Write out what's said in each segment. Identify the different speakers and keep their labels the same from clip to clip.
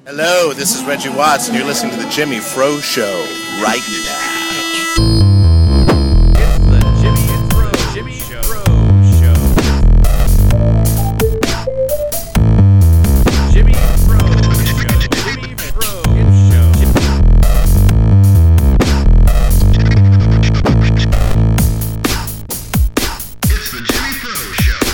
Speaker 1: Hello, this is Reggie Watts, and you're listening to The Jimmy Fro Show right now.
Speaker 2: It's the Jimmy Fro Show. Jimmy Fro Show.
Speaker 3: It's the Jimmy Fro Show.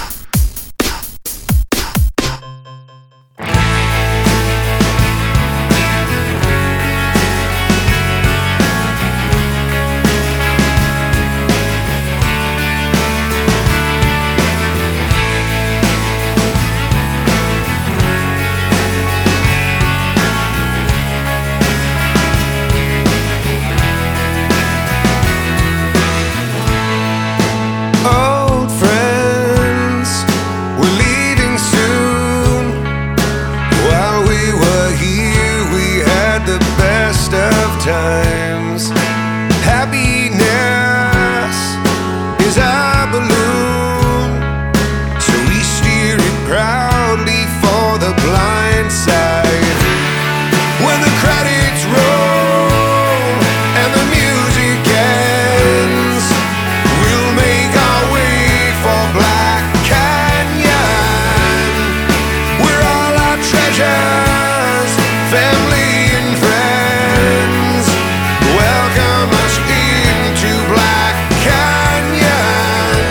Speaker 4: Old friends, we're leaving soon. While we were here, we had the best of times. Happiness is our balloon, so we steer it proudly for the blind side. When the credits roll and the music ends, we'll make our way for Black Canyon, where all our treasures, family and friends, welcome us into Black Canyon.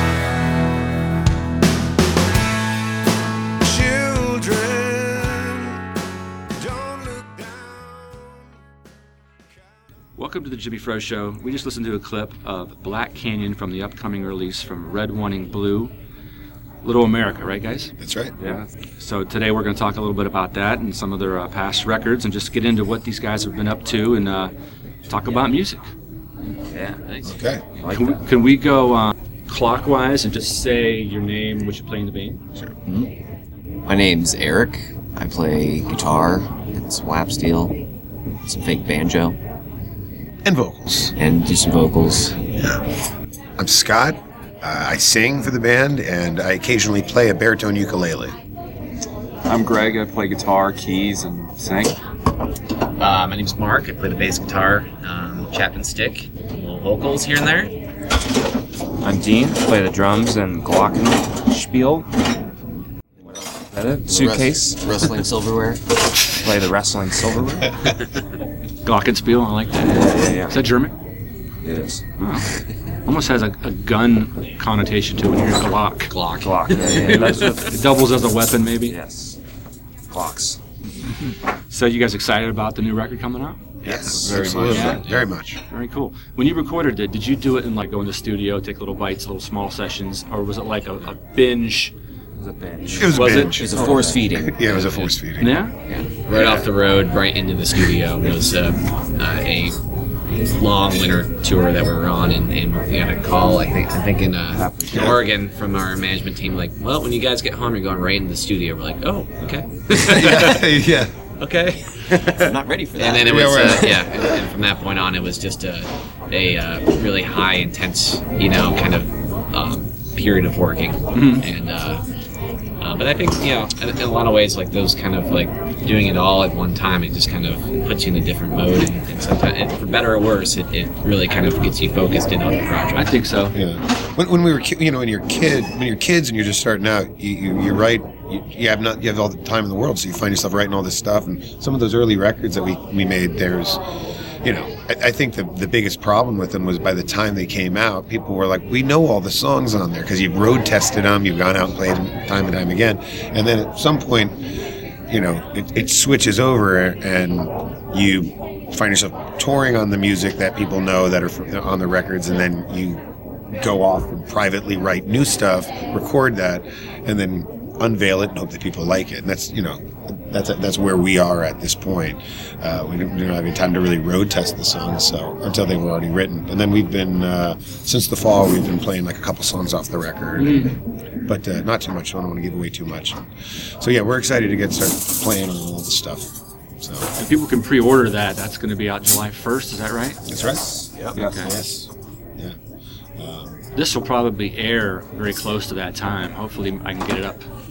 Speaker 4: Children, don't look down.
Speaker 5: Welcome to the Jimmy Fro Show. We just listened to a clip of Black Canyon from the upcoming release from Red Wanting Blue, Little America, right, guys?
Speaker 4: That's right.
Speaker 5: Yeah. So today we're going to talk a little bit about that and some of their past records, and just get into what these guys have been up to, and talk about music.
Speaker 2: Yeah, nice.
Speaker 4: Okay.
Speaker 5: Can we go clockwise and just say your name, what you play in the band?
Speaker 6: My name's Eric. I play guitar and some lap steel, some fake banjo,
Speaker 3: And vocals.
Speaker 6: and do some vocals.
Speaker 3: I'm Scott. I sing for the band, and I occasionally play a baritone ukulele.
Speaker 7: I'm Greg. I play guitar, keys, and sing.
Speaker 8: My name's Mark. I play the bass guitar, Chapman stick, little vocals here and there.
Speaker 7: I'm Dean. I play the drums and glockenspiel. Is that it? Suitcase.
Speaker 6: Wrestling silverware.
Speaker 7: Play the wrestling silverware.
Speaker 5: Glockenspiel, I like that.
Speaker 7: Yeah.
Speaker 5: Is that German?
Speaker 7: It is.
Speaker 5: Oh. Almost has a gun connotation to it when you hear Glock.
Speaker 7: Glock. Yeah. That's
Speaker 5: It doubles as a weapon, maybe.
Speaker 7: yes. Clocks.
Speaker 5: So you guys excited about the new record coming out?
Speaker 3: Yes,
Speaker 7: very
Speaker 3: absolutely.
Speaker 5: much.
Speaker 3: Very much.
Speaker 5: Very cool. When you recorded it, did you do it in like go in the studio, take little bites, little small sessions, or was it like a binge?
Speaker 7: It was a bench.
Speaker 3: It was a
Speaker 5: Was it?
Speaker 3: binge.
Speaker 6: It's a force feeding.
Speaker 3: Yeah, it was a force feeding.
Speaker 5: Yeah.
Speaker 8: Right off the road, right into the studio. It was a long winter tour that we were on, and we got a call, I think in Oregon from our management team, like, well, when you guys get home, you're going right into the studio. We're like, oh, okay.
Speaker 3: Yeah.
Speaker 8: Okay.
Speaker 6: I'm not ready for that.
Speaker 8: And then it was,
Speaker 3: Yeah,
Speaker 8: and from that point on, it was just a really high, intense, kind of period of working. And but I think, in a lot of ways, like those kind of like doing it all at one time, it just kind of puts you in a different mode, and sometimes, for better or worse, it really kind of gets you focused in on the project.
Speaker 5: I think so.
Speaker 3: Yeah. When we were, when you're kids and you're just starting out, you write. You have all the time in the world, so you find yourself writing all this stuff. And some of those early records that we made, there's, I think the biggest problem with them was by the time they came out, people were like, we know all the songs on there because you've road tested them, you've gone out and played them time and time again. And then at some point, it switches over and you find yourself touring on the music that people know that are on the records, and then you go off and privately write new stuff, record that, and then unveil it and hope that people like it. And that's where we are at this point. We don't have any time to really road test the songs, so until they were already written. And then we've been since the fall, we've been playing like a couple songs off the record, but not too much. I don't want to give away too much. So yeah, we're excited to start playing on all the stuff. So
Speaker 5: And people can pre-order that. That's going to be out July 1st. Is that right?
Speaker 3: that's right. Yep.
Speaker 5: Okay.
Speaker 3: Yes. Yeah.
Speaker 5: This will probably air very close to that time. Hopefully, I can get it up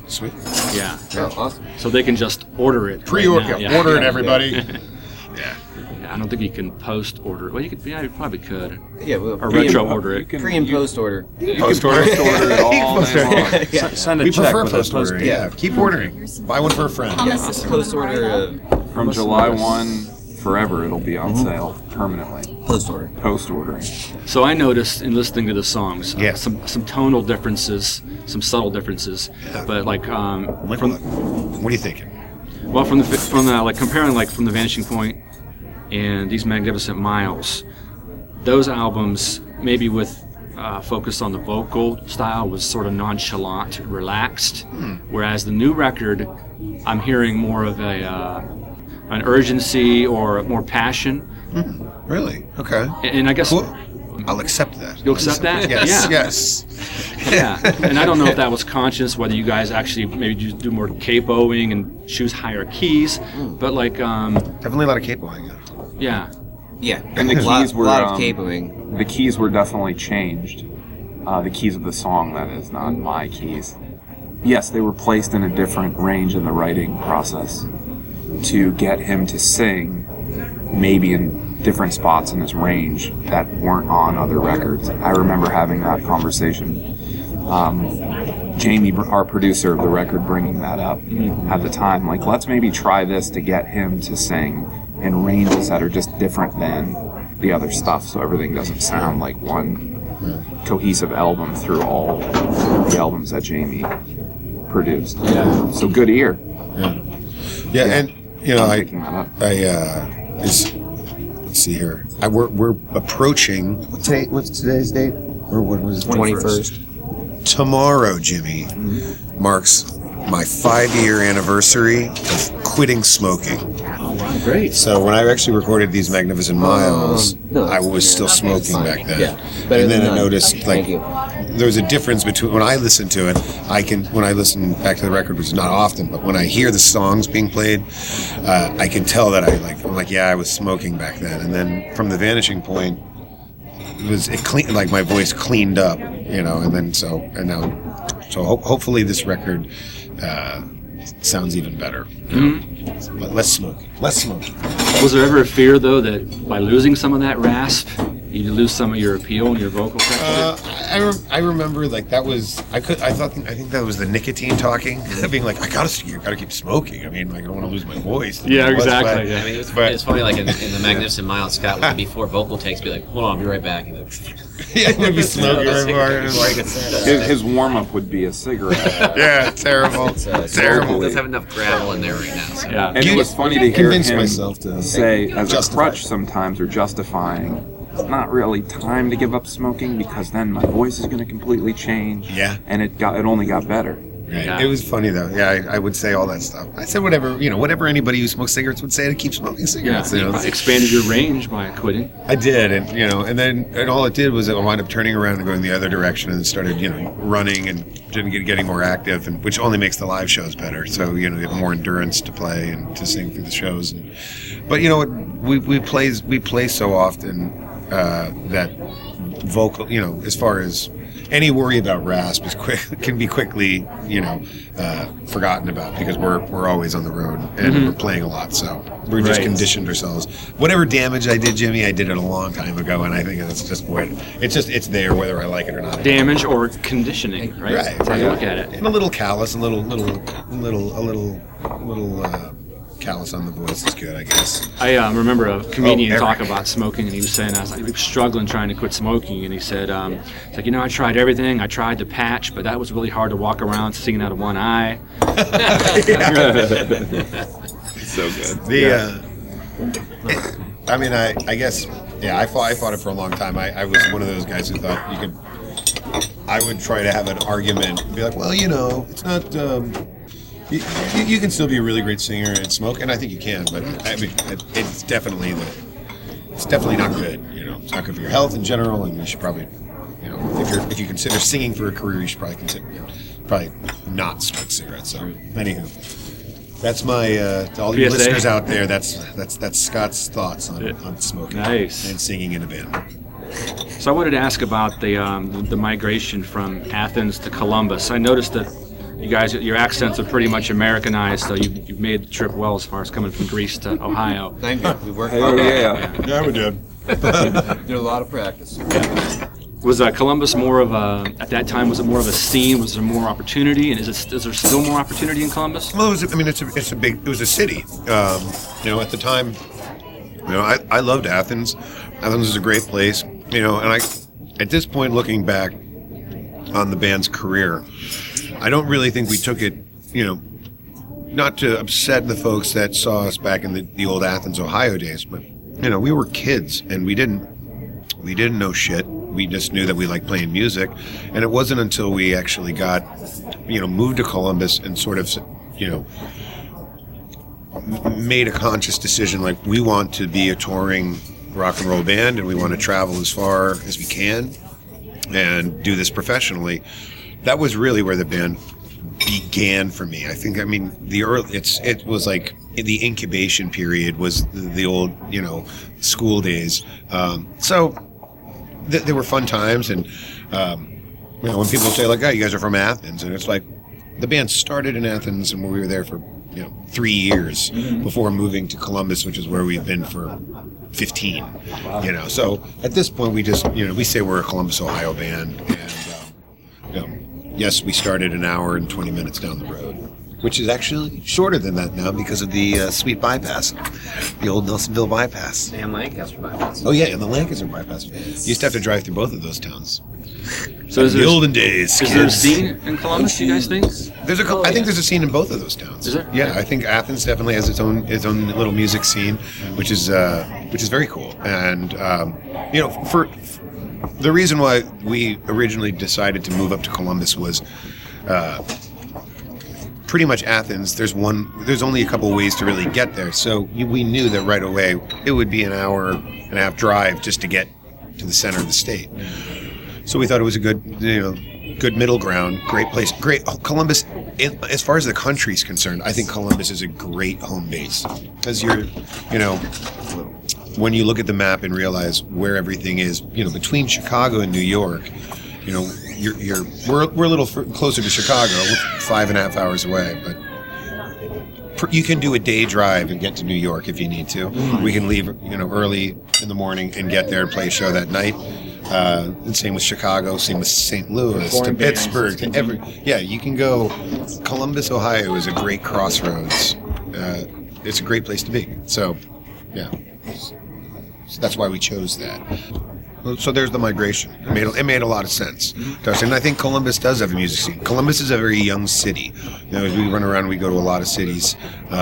Speaker 3: Sweet.
Speaker 5: Yeah.
Speaker 6: Oh, awesome.
Speaker 5: So they can just order it.
Speaker 3: Pre-order,
Speaker 5: right now.
Speaker 3: order it, everybody. Yeah.
Speaker 5: I don't think you can post order it. Well, you could. Yeah, you probably could.
Speaker 6: Yeah, well,
Speaker 5: Or retro order it.
Speaker 6: pre and post order.
Speaker 3: Post order.
Speaker 7: Order it all
Speaker 3: Post
Speaker 7: day
Speaker 3: order.
Speaker 7: long. Send a
Speaker 3: We
Speaker 7: check
Speaker 3: prefer
Speaker 7: with a
Speaker 3: post
Speaker 7: post
Speaker 3: ordering. Yeah, keep ordering. Buy one for a friend.
Speaker 6: Post order.
Speaker 7: From July 1 forever, it'll be on sale permanently.
Speaker 6: Post order.
Speaker 7: Post ordering.
Speaker 5: So I noticed in listening to the songs,
Speaker 3: Yeah.
Speaker 5: some tonal differences, some subtle differences, but like
Speaker 3: What are you thinking?
Speaker 5: well from the like comparing like from the Vanishing Point and These Magnificent Miles, those albums maybe with focus on the vocal style was sort of nonchalant, relaxed, whereas the new record, I'm hearing more of an urgency or more passion,
Speaker 3: Really? Okay.
Speaker 5: and I guess.
Speaker 3: Cool. I'll accept that.
Speaker 5: You'll accept that?
Speaker 3: Yes.
Speaker 5: Yeah.
Speaker 3: Yes.
Speaker 5: Yeah, and I don't know if that was conscious, whether you guys actually maybe just do more capoing and choose higher keys, but like,
Speaker 3: Definitely a lot of capoing.
Speaker 5: yeah,
Speaker 6: Yeah.
Speaker 7: And the keys were,
Speaker 6: lot of capoing.
Speaker 7: The keys were definitely changed. The keys of the song, that is, not my keys. Yes, they were placed in a different range in the writing process to get him to sing maybe in different spots in his range that weren't on other records. I remember having that conversation. Jamie, our producer of the record, bringing that up at the time. Like, let's maybe try this to get him to sing in ranges that are just different than the other stuff, so everything doesn't sound like one cohesive album through all the albums that Jamie produced.
Speaker 5: Yeah.
Speaker 7: So good ear.
Speaker 3: Yeah, and you know,
Speaker 7: I'm picking that up.
Speaker 3: let's see here. We're approaching. What's today's date? Or what was it?
Speaker 6: 21st.
Speaker 3: Tomorrow, Jimmy, marks my 5-year anniversary of quitting smoking.
Speaker 5: great.
Speaker 3: So when I actually recorded These Magnificent Miles,
Speaker 6: no,
Speaker 3: I was still smoking back then.
Speaker 6: Yeah, better
Speaker 3: And then
Speaker 6: than
Speaker 3: I
Speaker 6: none.
Speaker 3: noticed, like,
Speaker 6: Thank you.
Speaker 3: there's a difference between when I listen to it. When I listen back to the record, which is not often, but when I hear the songs being played, I can tell that I'm like, yeah, I was smoking back then. And then from the Vanishing Point, it clean, like my voice cleaned up, you know. And then so hopefully this record sounds even better. But less smoking.
Speaker 5: Was there ever a fear though that by losing some of that rasp, you lose some of your appeal and your vocal texture?
Speaker 3: I remember like that was I think that was the nicotine talking, being like I gotta keep smoking. I mean, like I don't want to lose my voice.
Speaker 5: Yeah, exactly.
Speaker 3: But-
Speaker 5: Yeah.
Speaker 8: I mean, it's
Speaker 3: But-
Speaker 8: funny, like in the Magnificent Miles, Scott would before vocal takes be like, hold on, I'll be right back. And
Speaker 3: Yeah, would be smoking right
Speaker 8: before I
Speaker 3: before.
Speaker 8: get
Speaker 7: His warm-up would be a cigarette.
Speaker 3: Yeah, terrible. Terrible.
Speaker 8: It does have enough gravel in there right now. So.
Speaker 5: Yeah.
Speaker 7: And it was funny to hear
Speaker 3: Convince
Speaker 7: him
Speaker 3: myself to
Speaker 7: say, as a
Speaker 3: justify.
Speaker 7: crutch sometimes, or justifying, it's not really time to give up smoking because then my voice is going to completely change.
Speaker 3: Yeah.
Speaker 7: And it only got better.
Speaker 3: Right.
Speaker 5: Yeah.
Speaker 3: It was funny though. Yeah, I would say all that stuff. I said whatever anybody who smokes cigarettes would say to keep smoking
Speaker 5: Yeah,
Speaker 3: cigarettes. You know?
Speaker 5: expanded your range by quitting.
Speaker 3: I did, and all it did was it wound up turning around and going the other direction, and started running and getting more active, and which only makes the live shows better. So you have more endurance to play and to sing through the shows. But you know what, we play so often that vocal, as far as any worry about rasp can be quickly forgotten about, because we're always on the road and we're playing a lot, so we're just
Speaker 5: Right.
Speaker 3: conditioned ourselves. Whatever damage I did, Jimmy, I did it a long time ago, and I think that's just it's there whether I like it or not.
Speaker 5: Damage or conditioning, right?
Speaker 3: Right.
Speaker 5: That's how you look at it.
Speaker 3: And a little callous, a little callous on the voice is good, I guess.
Speaker 5: I remember a comedian
Speaker 3: Eric.
Speaker 5: talk about smoking, and he was saying, I was struggling trying to quit smoking, and he said, it's like, I tried everything. I tried the patch, but that was really hard to walk around singing out of one eye.
Speaker 7: So good.
Speaker 3: I guess, I fought it for a long time. I was one of those guys who thought I would try to have an argument and be like, well, it's not, you can still be a really great singer and smoke, and I think you can, but I mean, it's definitely not good. It's not good for your health in general, and you should probably, if you consider singing for a career, you should probably consider not smoke cigarettes. So, anywho, that's my to all you
Speaker 5: PSA.
Speaker 3: listeners out there. That's Scott's thoughts on smoking
Speaker 5: Nice.
Speaker 3: and singing in a band.
Speaker 5: So I wanted to ask about the migration from Athens to Columbus. I noticed that you guys, your accents are pretty much Americanized, so you've made the trip well as far as coming from Greece to Ohio.
Speaker 6: Thank you. We worked
Speaker 7: Oh, yeah.
Speaker 3: Yeah, we did.
Speaker 6: Did a lot of practice.
Speaker 5: Was Columbus more of a, at that time, was it more of a scene? Was there more opportunity? And is there still more opportunity in Columbus?
Speaker 3: Well, it was a city. At the time, I loved Athens. Athens was a great place. And at this point, looking back on the band's career, I don't really think we took it, not to upset the folks that saw us back in the old Athens, Ohio days, but we were kids and we didn't know shit. We just knew that we liked playing music, and it wasn't until we actually got, moved to Columbus and sort of, made a conscious decision like we want to be a touring rock and roll band and we want to travel as far as we can and do this professionally. That was really where the band began for me. I think, it was like the incubation period was the old, school days. There were fun times, and when people say like, "Oh, you guys are from Athens," and it's like the band started in Athens, and we were there for 3 years before moving to Columbus, which is where we've been for 15. Wow. So at this point, we just we say we're a Columbus, Ohio band, and yes, we started an hour and 20 minutes down the road, which is actually shorter than that now because of the Sweet Bypass, the old Nelsonville Bypass.
Speaker 8: And Lancaster bypass.
Speaker 3: Oh yeah, and the Lancaster Bypass. You used to have to drive through both of those towns.
Speaker 5: So is
Speaker 3: the
Speaker 5: there,
Speaker 3: olden days.
Speaker 5: Is there a scene in Columbus, you guys think?
Speaker 3: I think there's a scene in both of those towns.
Speaker 5: Is there?
Speaker 3: Yeah, I think Athens definitely has its own little music scene, which is very cool. And for the reason why we originally decided to move up to Columbus was pretty much Athens. There's only a couple ways to really get there, so we knew that right away it would be an hour and a half drive just to get to the center of the state. So we thought it was a good middle ground, great place. Great. Columbus, as far as the country's concerned, I think Columbus is a great home base. Because when you look at the map and realize where everything is, between Chicago and New York, we're a little closer to Chicago, 5.5 hours away, but you can do a day drive and get to New York if you need to. We can leave, early in the morning and get there and play a show that night. And same with Chicago, same with St. Louis, to Pittsburgh, to you can go. Columbus, Ohio is a great crossroads. It's a great place to be. So, yeah. So that's why we chose that. So there's the migration. It made a lot of sense. And I think Columbus does have a music scene. Columbus is a very young city. As we run around, we go to a lot of cities.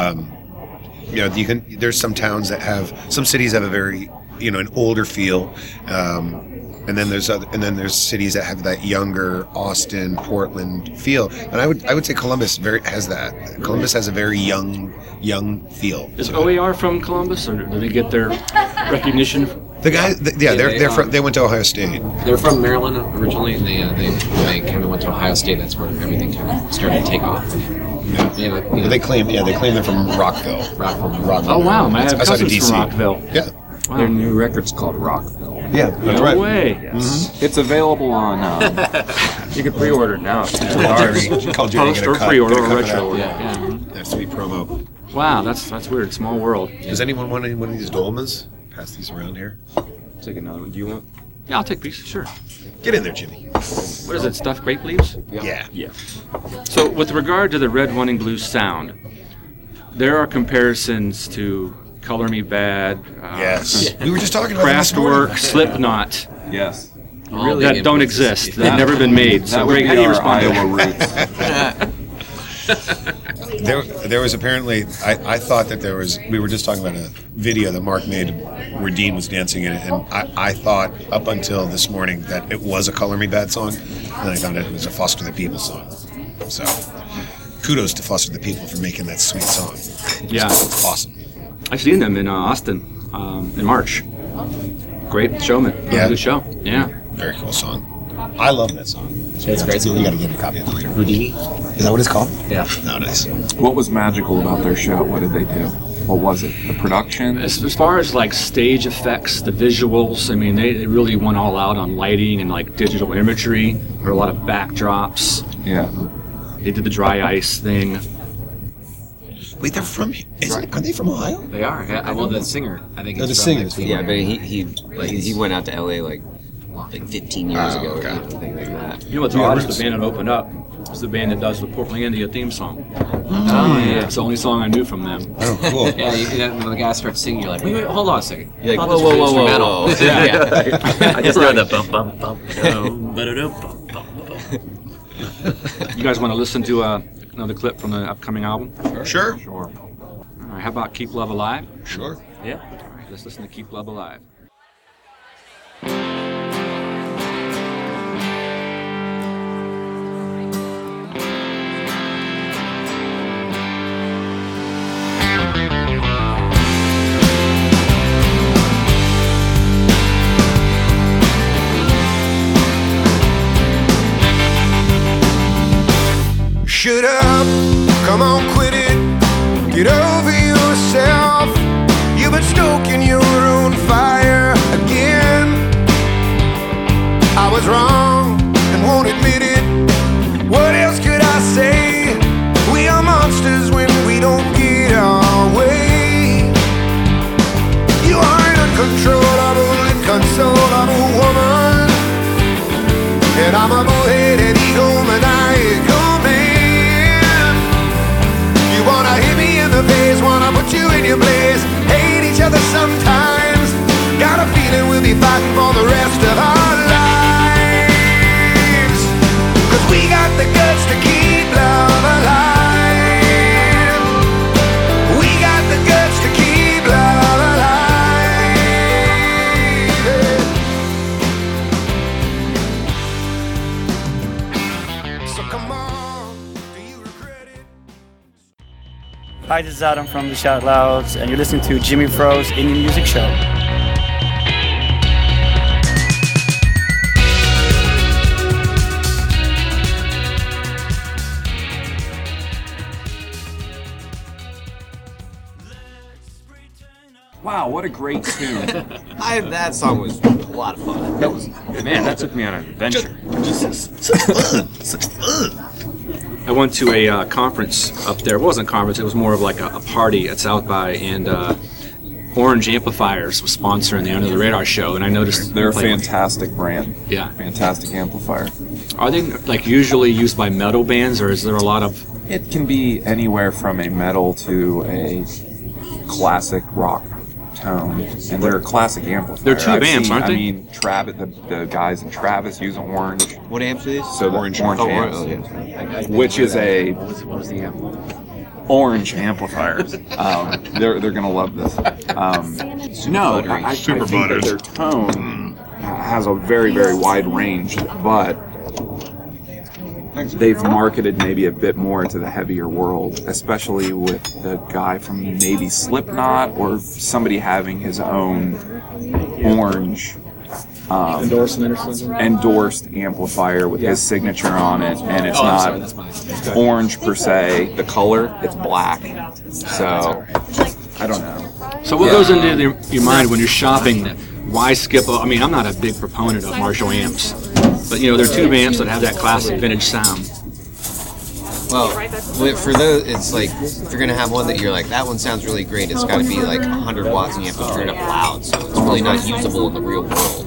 Speaker 3: There's some towns that some cities have a very, an older feel. And then there's cities that have that younger Austin, Portland feel. And I would say Columbus has that. Columbus has a very young feel.
Speaker 5: Is OAR from Columbus, or do they get their recognition?
Speaker 3: The guy, they went to Ohio State.
Speaker 8: They're from Maryland originally, and they kind of went to Ohio State. That's where everything kind of started to take off.
Speaker 3: Yeah. They claim they're from Rockville. Rockville.
Speaker 5: Oh wow, I have
Speaker 3: outside of
Speaker 5: cousins
Speaker 3: DC.
Speaker 5: from Rockville.
Speaker 3: Yeah.
Speaker 5: Wow.
Speaker 6: Their new record's called Rockville.
Speaker 3: Yeah, that's
Speaker 5: No
Speaker 3: right.
Speaker 5: way.
Speaker 6: Yes.
Speaker 7: It's available on.
Speaker 6: You can pre-order it now.
Speaker 3: Called Jerry,
Speaker 5: Post
Speaker 3: get a
Speaker 5: or
Speaker 3: cut,
Speaker 5: pre-order
Speaker 3: get a
Speaker 5: or
Speaker 3: cut for
Speaker 5: retro
Speaker 3: that.
Speaker 5: order.
Speaker 8: Yeah.
Speaker 3: That's sweet promo.
Speaker 5: Wow, that's weird. Small world.
Speaker 3: Does anyone want one of these dolmas? Pass these around here.
Speaker 6: Take another one. Do you want?
Speaker 5: Yeah, I'll take pieces. Sure.
Speaker 3: Get in there, Jimmy.
Speaker 5: What is it? Stuffed grape leaves?
Speaker 3: Yeah.
Speaker 6: Yeah.
Speaker 5: So, with regard to the Red, One, and Blue sound, there are comparisons to Color Me Bad,
Speaker 3: Yes. We were just talking about that this morning.
Speaker 5: Kraftwerk, Slipknot,
Speaker 7: Yes.
Speaker 8: All
Speaker 5: that
Speaker 8: big
Speaker 5: don't
Speaker 8: influences.
Speaker 5: exist. They've never been made.
Speaker 7: That
Speaker 5: So,
Speaker 7: would
Speaker 5: Greg,
Speaker 7: be
Speaker 5: how do you
Speaker 7: our
Speaker 5: respond to
Speaker 7: Iowa
Speaker 5: that?
Speaker 7: roots.
Speaker 3: There was apparently, I thought that we were just talking about a video that Mark made where Dean was dancing in it, and I thought up until this morning that it was a Color Me Bad song, and I found out it was a Foster the People song. So, kudos to Foster the People for making that sweet song.
Speaker 5: Yeah.
Speaker 3: Awesome.
Speaker 5: I've seen them in Austin in March. Great showman.
Speaker 3: Yeah.
Speaker 5: Good show. Yeah.
Speaker 3: Very cool song. I love that song.
Speaker 8: It's great.
Speaker 3: You gotta get a copy of it later.
Speaker 8: Houdini.
Speaker 3: Is that what it's called?
Speaker 8: Yeah.
Speaker 3: No, nice.
Speaker 7: What was magical about their show? What did they do? What was it? The production?
Speaker 5: As far as like stage effects, the visuals, I mean, they really went all out on lighting and like digital imagery. There were a lot of backdrops.
Speaker 7: Yeah.
Speaker 5: They did the Dry Ice thing.
Speaker 3: Wait, they're from? Are they from Ohio?
Speaker 8: They are. Yeah, well, the singer, I think.
Speaker 3: Oh,
Speaker 8: is
Speaker 3: the
Speaker 8: from
Speaker 3: singer's
Speaker 8: there.
Speaker 6: Yeah, but he went out to LA like 15 years ago or
Speaker 3: okay.
Speaker 6: something like that.
Speaker 5: You know what's odd is the band that opened up is the band that does the Portland, India theme song.
Speaker 8: Oh yeah.
Speaker 5: It's the only song I knew from them.
Speaker 3: Oh, cool.
Speaker 8: Yeah, when the guy starts singing, you're like, wait, hold on a second.
Speaker 6: You're like,
Speaker 8: I thought
Speaker 6: whoa,
Speaker 8: this was
Speaker 6: whoa, whoa, whoa,
Speaker 8: instrumental.
Speaker 6: whoa.
Speaker 2: I just know the bum bum bum bum ba-da-dum, bum bum bum.
Speaker 5: You guys want to listen to another clip from the upcoming album?
Speaker 3: Sure.
Speaker 7: Sure.
Speaker 5: All right, how about Keep Love Alive?
Speaker 3: Sure.
Speaker 2: Yeah.
Speaker 5: All right, let's listen to Keep Love Alive.
Speaker 4: Shut up, come on, quit it. Get over yourself. You've been stoking your own fire again. I was wrong and won't admit it. What else could I say? We are monsters when we don't get our way. You are an uncontrollable, inconsolable woman, and I'm a bullheaded egomaniacal man. You wanna hit me in the face, wanna put you in your place, hate each other sometimes. Got a feeling we'll be fighting for the rest of our lives, 'cause we got the guts to keep love alive. We got the guts to keep love alive. So come on, do you regret it?
Speaker 9: Hi, this is Adam from the Shout Louds, and you're listening to Jimmy Fro's Indian Music Show.
Speaker 7: Wow, what a great tune.
Speaker 6: That song was a lot of fun. That was
Speaker 5: Man, that took me on an adventure.
Speaker 3: Such fun. Such fun.
Speaker 5: I went to a conference up there. It wasn't a conference, it was more of like a party at South by, and Orange Amplifiers was sponsoring the Under the Radar show, and I noticed
Speaker 7: They're a
Speaker 5: like,
Speaker 7: fantastic brand.
Speaker 5: Yeah.
Speaker 7: Fantastic amplifier.
Speaker 5: Are they like usually used by metal bands, or is there a lot of?
Speaker 7: It can be anywhere from a metal to a classic rock tone, and they're a classic amplifier.
Speaker 5: They're two amps, aren't they?
Speaker 7: I mean, Travis, the guys in Travis use Orange.
Speaker 6: What amps are these?
Speaker 7: So the
Speaker 3: Orange.
Speaker 7: Orange
Speaker 6: Oh,
Speaker 7: amps,
Speaker 6: yeah.
Speaker 7: which is a
Speaker 2: What was the amp?
Speaker 7: Orange amplifiers. They're gonna love this. No,
Speaker 6: buttery.
Speaker 7: I
Speaker 3: Super
Speaker 7: think that
Speaker 3: butters.
Speaker 7: their tone has a very, very wide range, but they've marketed maybe a bit more to the heavier world, especially with the guy from maybe Slipknot or somebody having his own Orange
Speaker 5: Endorsement or something?
Speaker 7: endorsed amplifier with his signature on it, and it's
Speaker 8: Oh, I'm
Speaker 7: not
Speaker 8: sorry, that's mine.
Speaker 7: orange per se. The color, it's black. So I don't know.
Speaker 5: So what goes into your mind when you're shopping? Why skip? I mean, I'm not a big proponent of Marshall amps, but you know, there are tube amps that have that classic vintage sound.
Speaker 6: Well, for those, it's like if you're gonna have one that you're like, that one sounds really great. It's got to be like 100 watts, and you have to turn it up loud, so it's really not usable in the real world.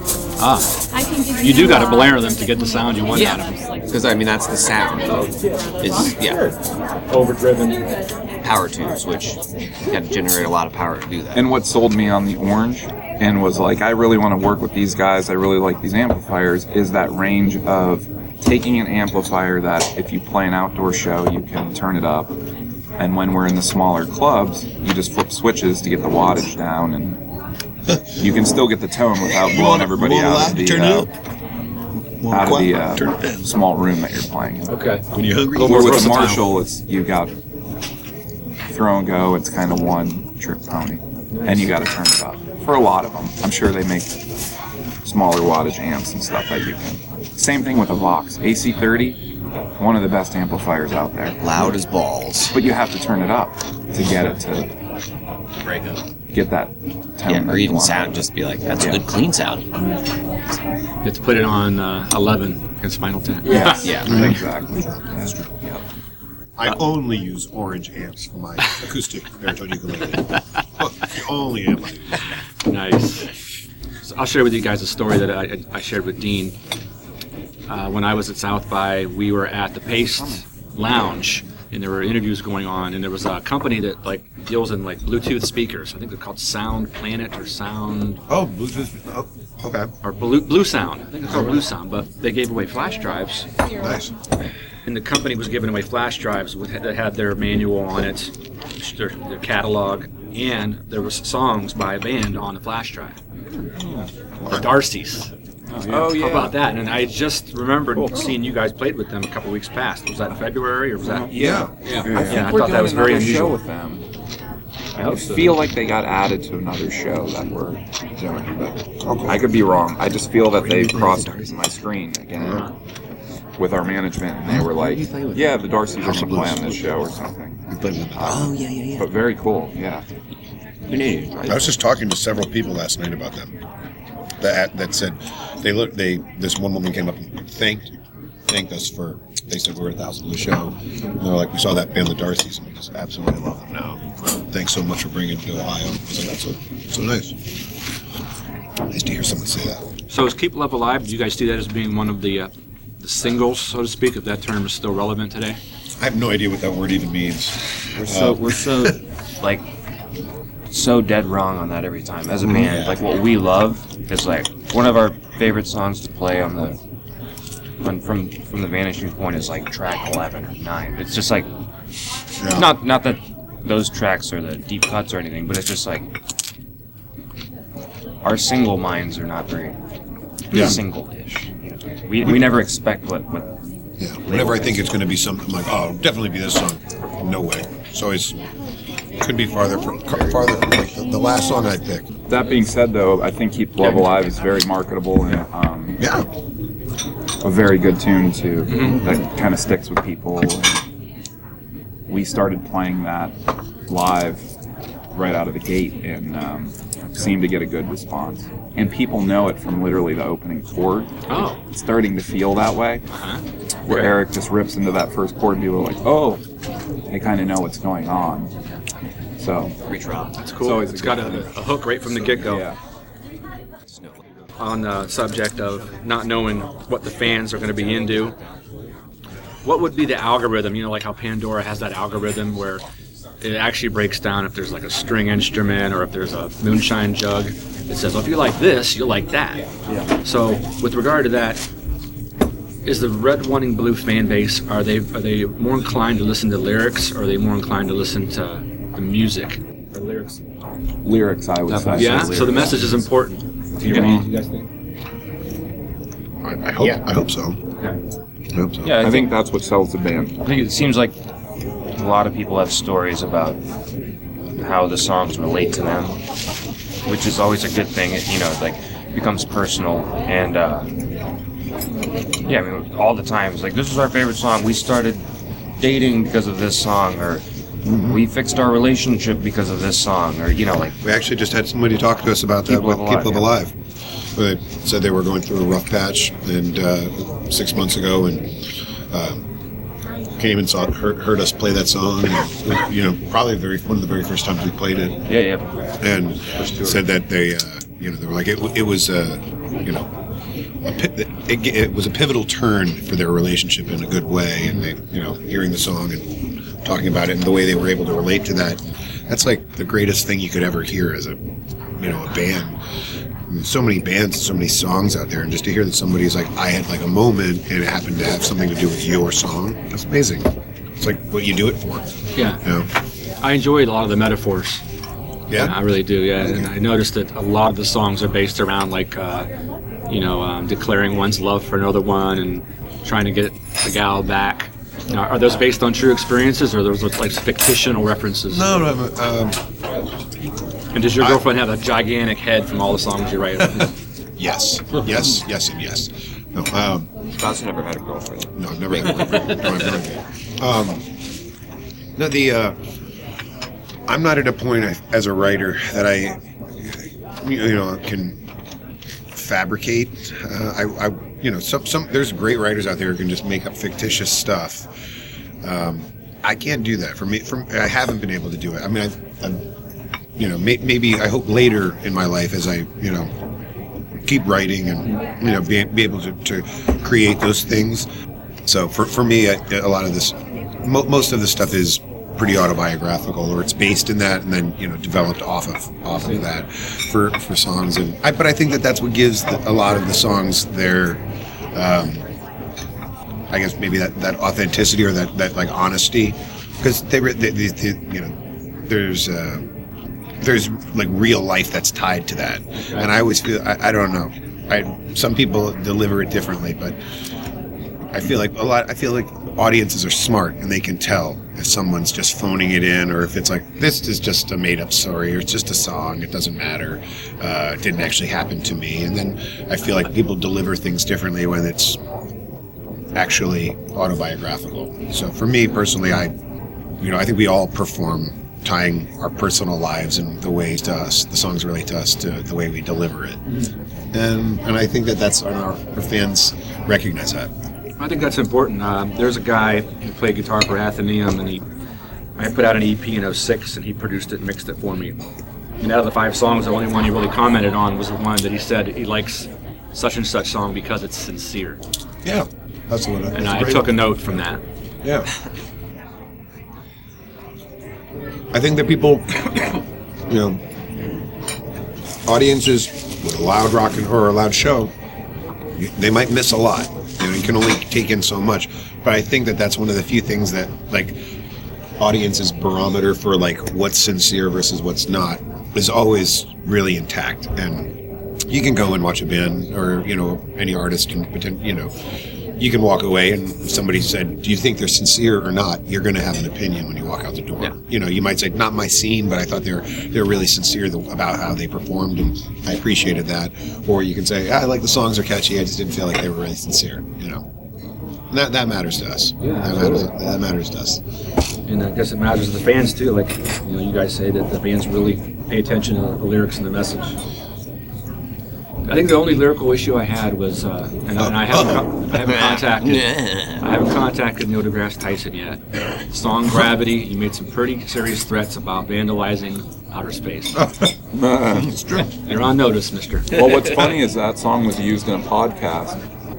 Speaker 5: You do got to blare them to get the sound you want out of them.
Speaker 6: Because I mean that's the sound. Is
Speaker 5: Overdriven.
Speaker 6: power tubes, which you have to generate a lot of power to do that.
Speaker 7: And what sold me on the Orange and was like, I really want to work with these guys, I really like these amplifiers, is that range of taking an amplifier that if you play an outdoor show, you can turn it up. And when we're in the smaller clubs, you just flip switches to get the wattage down, and you can still get the tone without blowing everybody out of the, small room that you're playing in.
Speaker 5: Okay.
Speaker 3: When you're hungry,
Speaker 7: Or with the
Speaker 5: versatile.
Speaker 7: Marshall, it's you got throw and go. It's kind of one trick pony, and you got to turn it up. For a lot of them, I'm sure they make smaller wattage amps and stuff that you can. Same thing with a Vox AC30, one of the best amplifiers out there.
Speaker 6: Loud as balls.
Speaker 7: But you have to turn it up to get it to
Speaker 8: Break up.
Speaker 7: get that tone.
Speaker 6: Yeah,
Speaker 7: that
Speaker 6: or
Speaker 7: you
Speaker 6: even
Speaker 7: want.
Speaker 6: sound, just be like, that's a good clean sound.
Speaker 5: You have to put it on 11 against Spinal Tap.
Speaker 7: Yes.
Speaker 6: Yeah.
Speaker 7: Exactly. Yeah.
Speaker 3: I only use orange amps for my acoustic baritone ukulele. The only amp.
Speaker 5: Nice. So I'll share with you guys a story that I shared with Dean. When I was at South by, we were at the Paste Lounge, and there were interviews going on, and there was a company that like deals in like Bluetooth speakers. I think they're called Sound Planet or Sound.
Speaker 3: Oh, Bluetooth. Oh, okay.
Speaker 5: Or Blue Sound. I think it's called Blue Sound, but they gave away flash drives.
Speaker 3: Nice.
Speaker 5: And the company was giving away flash drives that had their manual on it, their catalog, and there was songs by a band on the flash drive. The Darcys.
Speaker 7: Oh, yeah.
Speaker 5: How about that? And I just remembered seeing you guys played with them a couple weeks past. Was that in February or was that?
Speaker 7: Yeah.
Speaker 5: I
Speaker 7: We're
Speaker 5: thought that was very
Speaker 7: doing another show
Speaker 5: unusual.
Speaker 7: with them. I feel like they got added to another show that we're doing, but I could be wrong. I just feel that they crossed my screen again with our management, and they were like, "Yeah, the Darcys are going to play on this show or something."
Speaker 2: Oh, yeah.
Speaker 7: But very cool, yeah.
Speaker 3: I was just talking to several people last night about them. That said, this one woman came up and thanked us for. They said we're 1,000 of the show. And they're like, we saw that band, the Darcys, and we just absolutely love them now. Thanks so much for bringing it to Ohio. I was like, that's so nice. Nice to hear someone say that.
Speaker 5: So is Keep Love Alive, do you guys see that as being one of the singles, so to speak, if that term is still relevant today?
Speaker 3: I have no idea what that word even means.
Speaker 2: We're so like so dead wrong on that every time. As a band, like what we love is like one of our favorite songs to play on the from the Vanishing Point is like track 11 or 9. It's just like not that those tracks are the deep cuts or anything, but it's just like our single minds are not very single-ish. You know? We never expect what
Speaker 3: Yeah. Whenever I think it's going to be something, I'm like, oh, it'll definitely be this song. No way. So it's could be farther from like the last song I picked.
Speaker 7: That being said, though, I think Keep Love Alive is very marketable and a very good tune too. That kind of sticks with people. And we started playing that live right out of the gate and seemed to get a good response. And people know it from literally the opening chord.
Speaker 5: Oh.
Speaker 7: It's starting to feel that way. Where Eric just rips into that first chord and people are like, oh, they kind of know what's going on. So,
Speaker 5: That's cool. It's got a hook right from the get-go.
Speaker 7: Yeah.
Speaker 5: On the subject of not knowing what the fans are going to be into, what would be the algorithm? You know, like how Pandora has that algorithm where it actually breaks down if there's like a string instrument or if there's a moonshine jug. It says, well, if you like this, you'll like that.
Speaker 7: Yeah.
Speaker 5: So with regard to that, is the Red, White, and Blue fan base, are they more inclined to listen to lyrics or are they more inclined to listen to the music?
Speaker 7: Or lyrics, I would say.
Speaker 5: Yeah, so the message is important. Do you guys think?
Speaker 3: I hope so. I hope so.
Speaker 2: Yeah,
Speaker 7: I think that's what sells the band.
Speaker 2: I think it seems like a lot of people have stories about how the songs relate to them, which is always a good thing. It, you know, like becomes personal and I mean, all the time it's like, this is our favorite song. We started dating because of this song, or we fixed our relationship because of this song, or you know, like
Speaker 3: We actually just had somebody talk to us about that with Keep Love Alive. They said they were going through a rough patch and 6 months ago and came and heard us play that song. And, you know, probably one of the very first times we played it.
Speaker 2: Yeah.
Speaker 3: And said that they, they were like it was, it was a pivotal turn for their relationship in a good way. And they, hearing the song and talking about it and the way they were able to relate to that, that's like the greatest thing you could ever hear as a band. I mean, so many bands, so many songs out there, and just to hear that somebody's like, I had like a moment and it happened to have something to do with your song, that's amazing. It's like what you do it for.
Speaker 5: Yeah.
Speaker 3: You know?
Speaker 5: I enjoyed a lot of the metaphors.
Speaker 3: Yeah?
Speaker 5: I really do, yeah. And I noticed that a lot of the songs are based around like, declaring one's love for another one and trying to get the gal back. Now, are those based on true experiences or are those like fictional references?
Speaker 3: No.
Speaker 5: And does your girlfriend have a gigantic head from all the songs you write?
Speaker 3: Yes, and yes. No,
Speaker 6: Scott's never had a girlfriend.
Speaker 3: No, I've never had a girlfriend. I'm not at a point as a writer that I, can fabricate. There's great writers out there who can just make up fictitious stuff. I can't do that. For me, I haven't been able to do it. I mean, maybe I hope later in my life as I, keep writing and, be able to create those things. So for me, a lot of this, most of the stuff is pretty autobiographical, or it's based in that, and then developed off of that for songs. But I think that's what gives a lot of the songs their, I guess maybe that authenticity or that like honesty, because there's like real life that's tied to that, and I always feel I don't know. Some people deliver it differently, but I feel like audiences are smart and they can tell if someone's just phoning it in, or if it's like, this is just a made-up story, or it's just a song, it doesn't matter, it didn't actually happen to me. And then I feel like people deliver things differently when it's actually autobiographical. So for me personally, I think we all perform tying our personal lives and the ways to us, the songs relate to us, to the way we deliver it. And I think that's our fans recognize that.
Speaker 5: I think that's important. There's a guy who played guitar for Athenaeum, and I put out an EP in 2006, and he produced it and mixed it for me. And out of the 5 songs, the only one he really commented on was the one that he said he likes such and such song because it's sincere.
Speaker 3: Yeah, that's the one.
Speaker 5: And I took a note from that.
Speaker 3: Yeah. I think that people, audiences with a loud rock or a loud show, they might miss a lot. You can only take in so much. But I think that's one of the few things that, like, audience's barometer for, like, what's sincere versus what's not is always really intact. And you can go and watch a band, or, any artist can pretend, you can walk away, and if somebody said, do you think they're sincere or not, you're going to have an opinion when you walk out the door. Yeah. You might say, not my scene, but I thought they're really sincere about how they performed, and I appreciated that. Or you can say, I like the songs are catchy, I just didn't feel like they were really sincere. And that matters to us.
Speaker 5: Yeah,
Speaker 3: that matters to us.
Speaker 5: And I guess it matters to the fans too. Like, you guys say that the bands really pay attention to the lyrics and the message. I think the only lyrical issue I had was, and I haven't contacted Neil deGrasse Tyson yet. Song Gravity, you made some pretty serious threats about vandalizing outer space.
Speaker 7: It's true.
Speaker 5: You're on notice, mister.
Speaker 7: Well, what's funny is that song was used in a podcast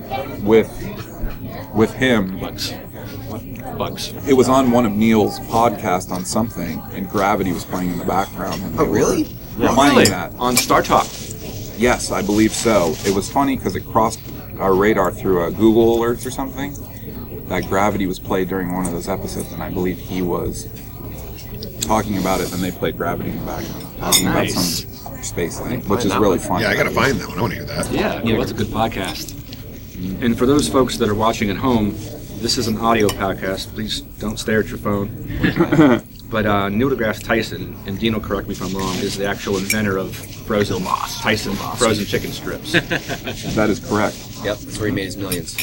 Speaker 7: with him.
Speaker 5: Bugs.
Speaker 7: It was on one of Neil's podcasts on something, and Gravity was playing in the background. And
Speaker 6: really?
Speaker 7: Playing that
Speaker 5: on Star Talk.
Speaker 7: Yes, I believe so. It was funny because it crossed our radar through a Google alerts or something. That Gravity was played during one of those episodes, and I believe he was talking about it, and they played Gravity in the background, talking about some space thing, which is really fun.
Speaker 3: Yeah, I gotta find that one. I want to hear that.
Speaker 5: Yeah, that's a good podcast. And for those folks that are watching at home, this is an audio podcast. Please don't stare at your phone. But Neil deGrasse Tyson, and Dean will correct me if I'm wrong, is the actual inventor of frozen chicken strips.
Speaker 7: That is correct.
Speaker 6: Yep, that's where he made his millions.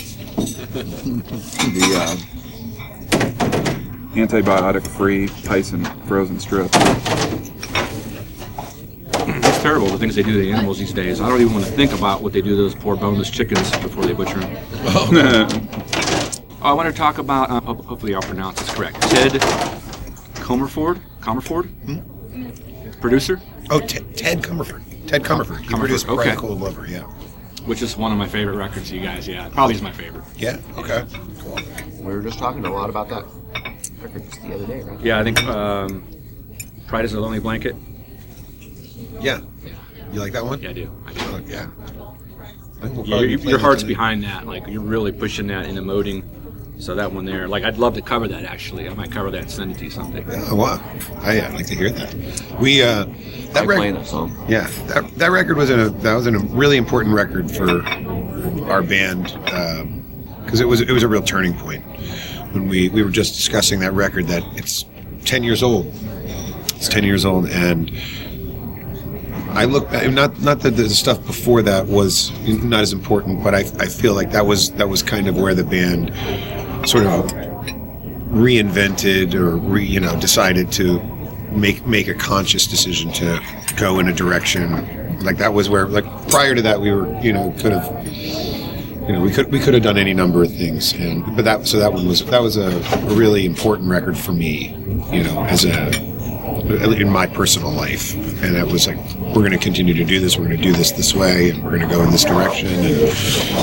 Speaker 7: The antibiotic-free Tyson frozen strip.
Speaker 5: It's terrible, the things they do to the animals these days. I don't even want to think about what they do to those poor boneless chickens before they butcher them. I want to talk about, hopefully I'll pronounce this correct, Ted Comerford? Producer?
Speaker 3: Oh, Ted Comerford. Ted Comerford. He produced Bright Cold Lover, yeah.
Speaker 5: Which is one of my favorite records, you guys, yeah. Probably is my favorite.
Speaker 3: Yeah? Okay. Cool.
Speaker 6: We were just talking a lot about that record just the other day, right?
Speaker 5: Yeah, I think Pride is a Lonely Blanket.
Speaker 3: Yeah. You like that one?
Speaker 5: Yeah, I do.
Speaker 3: Oh, yeah.
Speaker 5: Your heart's behind that. Like, you're really pushing that and emoting. So that one there, like, I'd love to cover that, actually. I might cover that and send it to you someday.
Speaker 3: Oh, wow. I'd like to hear that. That record,
Speaker 6: that song.
Speaker 3: Yeah, that record was a really important record for our band, because it was a real turning point. When we were just discussing that record, that it's 10 years old. It's 10 years old, and I look not that the stuff before that was not as important, but I feel like that was kind of where the band sort of reinvented or decided to make a conscious decision to go in a direction. Like, that was where, like, prior to that, we were could have we could have done any number of things, but that was a really important record for me, in my personal life, and that was like, we're going to continue to do this. We're going to do this way, and we're going to go in this direction, and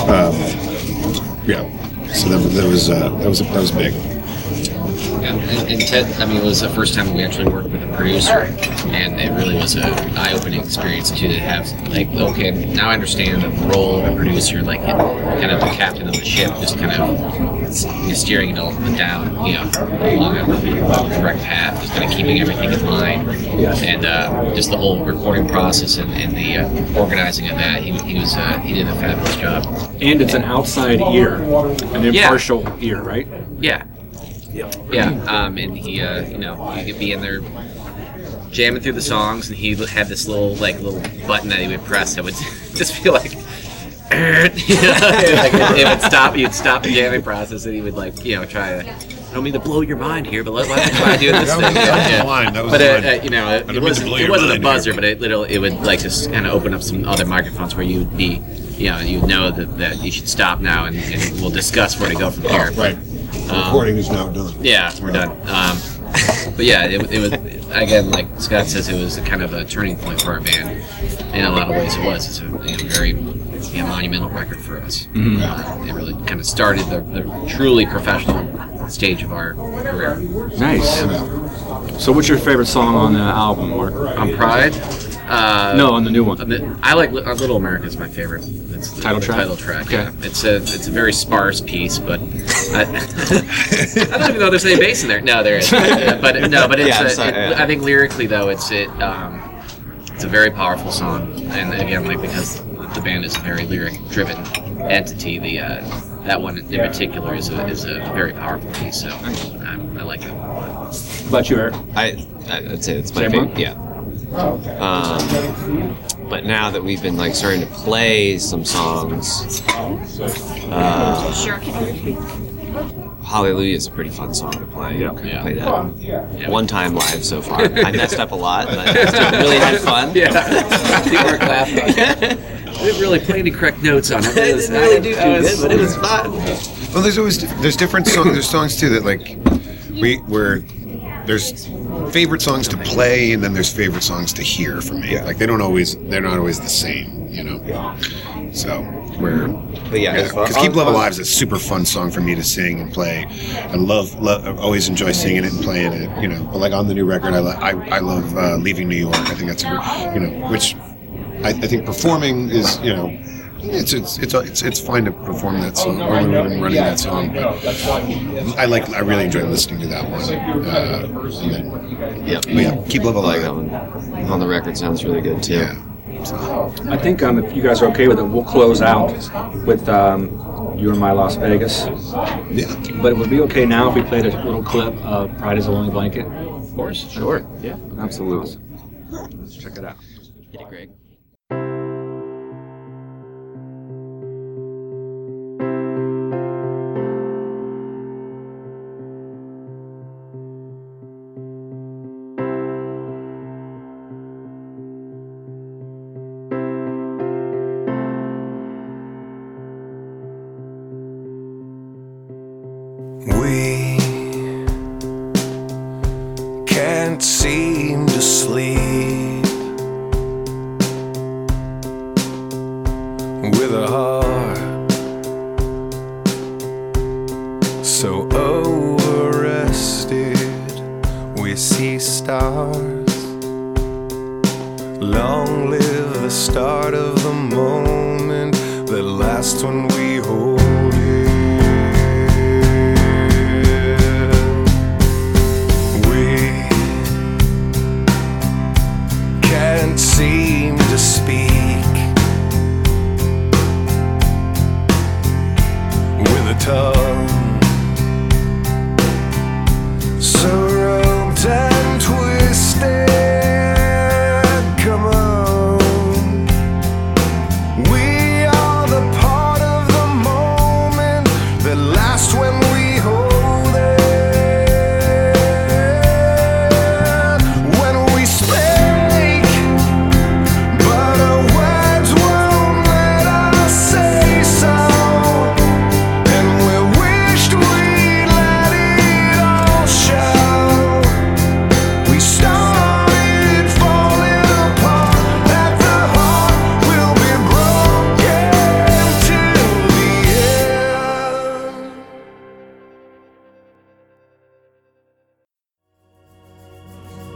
Speaker 3: so that was big.
Speaker 8: Yeah, and Ted, it was the first time we actually worked with a producer, and it really was an eye-opening experience too, to have, like, okay, now I understand the role of a producer, like kind of the captain of the ship, just kind of steering it all down, along a correct path, just kind of keeping everything in line, and just the whole recording process and the organizing of that. He did a fabulous job.
Speaker 5: And it's an outside ear, an impartial ear, right?
Speaker 8: Yeah. Yeah, and he, he could be in there jamming through the songs, and he had this little button that he would press that would just feel like, it would stop. You'd stop the jamming process, and he would try to. I don't mean to blow your mind here, but let me try doing this thing.
Speaker 3: That was the line.
Speaker 8: It wasn't a buzzer, but it would just kind of open up some other microphones where you would be, you know that you should stop now, and we'll discuss where to go from here.
Speaker 3: Right. Recording is now done.
Speaker 8: Yeah, we're done. But yeah, it was, again, like Scott says, it was kind of a turning point for our band. In a lot of ways, it was. It's a very monumental record for us. Mm-hmm. It really kind of started the truly professional stage of our career.
Speaker 5: Nice.
Speaker 8: Yeah.
Speaker 5: So, what's your favorite song on the album, Mark?
Speaker 8: On Pride?
Speaker 5: No, on the new one.
Speaker 8: I like Little America is my favorite. It's the title track.
Speaker 5: Okay.
Speaker 8: Yeah. It's a very sparse piece, but I don't even know there's any bass in there. No, there is. But it's I think lyrically though it's a very powerful song, and again, because the band is a very lyric-driven entity, that one in particular is a very powerful piece. So I like it.
Speaker 5: What about you, Eric?
Speaker 6: I'd say it's my favorite. Yeah. But now that we've been starting to play some songs, Hallelujah is a pretty fun song to play.
Speaker 5: Yeah.
Speaker 6: Play that one time live so far. I messed up a lot, but I still really had fun.
Speaker 8: Yeah. People were laughing. I didn't really play any correct notes on it. I didn't really do too good, but it was fun.
Speaker 3: Well, there's different songs. There's songs too that where there's favorite songs to play, and then there's favorite songs to hear for me. They're not always the same, So because Keep Love Alive is a super fun song for me to sing and play. I always enjoy singing it and playing it, But on the new record, I love Leaving New York. I think that's which I think performing is, it's fine to perform that song or even running that song, but I really enjoy listening to that one. Keep Love Alive.
Speaker 6: That one on the record sounds really good too.
Speaker 3: Yeah. So.
Speaker 5: I think if you guys are okay with it, we'll close out with You and My Las Vegas.
Speaker 3: Yeah.
Speaker 5: But it would be okay now if we played a little clip of Pride is a Lonely Blanket.
Speaker 8: Of course. Sure.
Speaker 5: Yeah.
Speaker 7: Absolutely.
Speaker 5: Let's check it out.
Speaker 6: Get it, Greg.
Speaker 4: We can't seem to sleep with a heart so overrested. We see stars. Long live the start of the moment that lasts when we hold it. Seem to speak with a tongue so roped and twisted. Come on, we are the part of the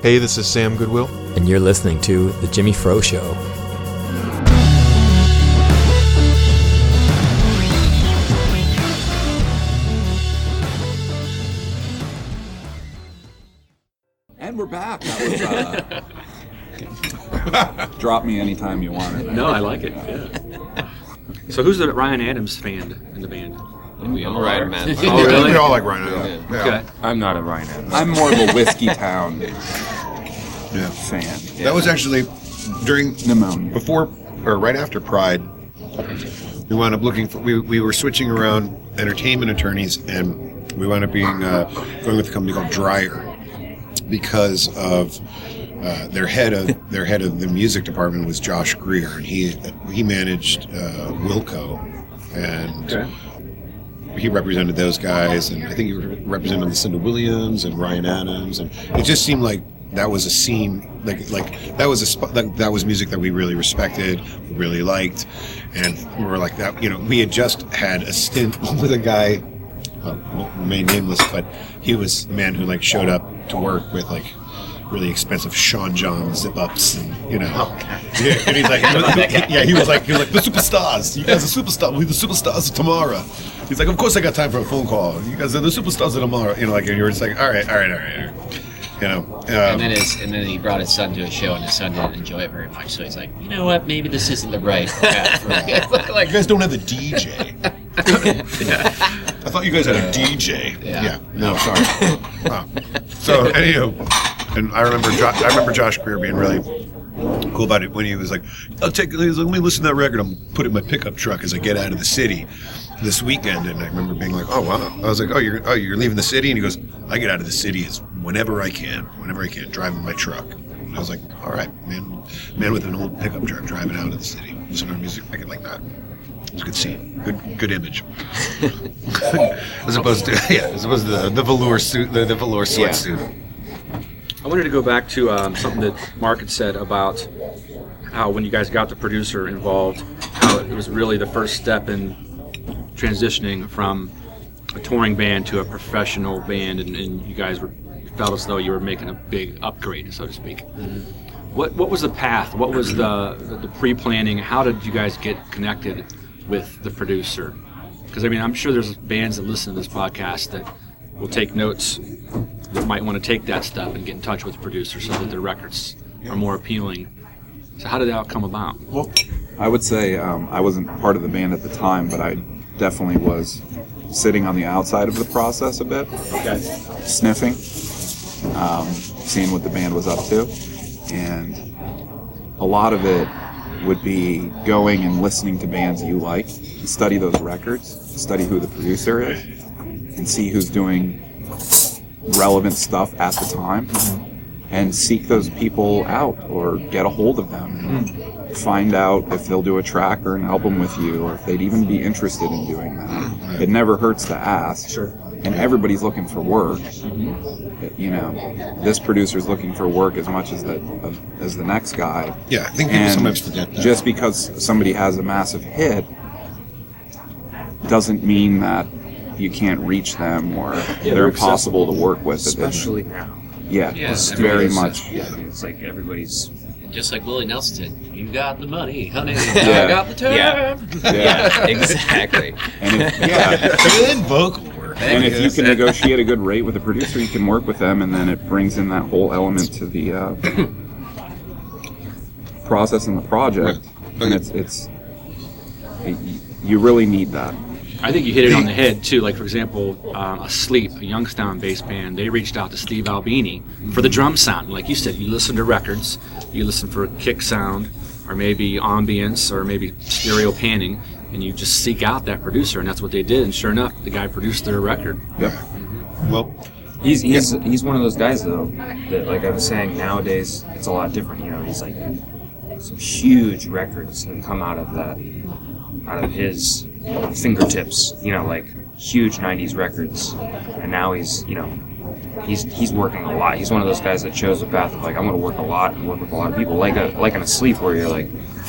Speaker 10: Hey, this is Sam Goodwill.
Speaker 11: And you're listening to The Jimmy Fro Show.
Speaker 7: And we're back. That was, drop me anytime you want it.
Speaker 5: No, I like it. Yeah. So who's the Ryan Adams fan in the band?
Speaker 6: We all Ryan man.
Speaker 5: Oh, really?
Speaker 3: We all like Ryan Adams.
Speaker 5: Yeah. Okay.
Speaker 2: I'm not a Ryan Adams.
Speaker 7: I'm more of a Whiskey Town
Speaker 3: Yeah.
Speaker 7: fan.
Speaker 3: That was actually during
Speaker 7: Pneumonia.
Speaker 3: before or right after Pride. We wound up looking for. We were switching around entertainment attorneys, and we wound up being going with a company called Dreyer because of their head of the music department was Josh Greer, and he managed Wilco, and he represented those guys, and I think he represented Lucinda Williams and Ryan Adams, and it just seemed like that was a scene, like that was that was music that we really respected, we really liked, and we were like that. We had just had a stint with a guy, remain nameless, but he was a man who showed up to work with really expensive Sean John zip-ups, and yeah, and he's like, he was like the superstars. You guys are superstars. We're the superstars of tomorrow. He's like, of course I got time for a phone call. You guys are the superstars of tomorrow. And you were just like, all right.
Speaker 8: And then he brought his son to a show, and his son didn't enjoy it very much. So he's like, you know what? Maybe this isn't the right path for me.
Speaker 3: You guys don't have a DJ. I thought you guys had a DJ.
Speaker 8: Yeah.
Speaker 3: No, sorry. So anywho, and I remember Josh Greer being really cool about it when he was like, let me listen to that record. I'm put it in my pickup truck as I get out of the city this weekend. And I remember being like, oh wow. I was like, you're leaving the city? And he goes, I get out of the city whenever I can, driving my truck. And I was like, all right, man with an old pickup truck driving out of the city, listening to music, I like that. It was a good scene, good image. as opposed to the velour suit, the velour sweatsuit.
Speaker 5: I wanted to go back to something that Mark had said about how when you guys got the producer involved, how it was really the first step in transitioning from a touring band to a professional band, and you guys felt as though you were making a big upgrade, so to speak. Mm-hmm. What was the path? What was the pre-planning? How did you guys get connected with the producer? Because I'm sure there's bands that listen to this podcast that will take notes, that might want to take that step and get in touch with the producer so that their records are more appealing. So how did that come about?
Speaker 7: Well, I would say I wasn't part of the band at the time, but I definitely was sitting on the outside of the process a bit, sniffing, seeing what the band was up to, and a lot of it would be going and listening to bands you like, study those records, study who the producer is, and see who's doing relevant stuff at the time, and seek those people out or get a hold of them. Find out if they'll do a track or an album with you, or if they'd even be interested in doing that. It never hurts to ask. Sure. And everybody's looking for work. This producer's looking for work as much as the next guy.
Speaker 3: Yeah, I think people sometimes forget that.
Speaker 7: Just because somebody has a massive hit doesn't mean that you can't reach them or they're impossible to work with.
Speaker 2: Especially now.
Speaker 7: Yeah, it's very much.
Speaker 2: It's like everybody's.
Speaker 8: Just like Willie Nelson said, you got the money, honey, I got the time.
Speaker 6: Yeah, exactly.
Speaker 7: And
Speaker 3: good vocal work.
Speaker 7: And if you can negotiate a good rate with a producer, you can work with them, and then it brings in that whole element to the process and the project. And you really need that.
Speaker 5: I think you hit it on the head too. Like for example, Asleep, a Youngstown based band, they reached out to Steve Albini for the drum sound. Like you said, you listen to records, you listen for a kick sound, or maybe ambience, or maybe stereo panning, and you just seek out that producer, and that's what they did. And sure enough, the guy produced their record.
Speaker 3: Yep. Well,
Speaker 2: he's one of those guys though that, like I was saying, nowadays it's a lot different. He's like some huge records that come out of his fingertips, like huge 90s records, and now he's working a lot. He's one of those guys that chose a path of like, I'm going to work a lot and work with a lot of people, like an Asleep, where you're like,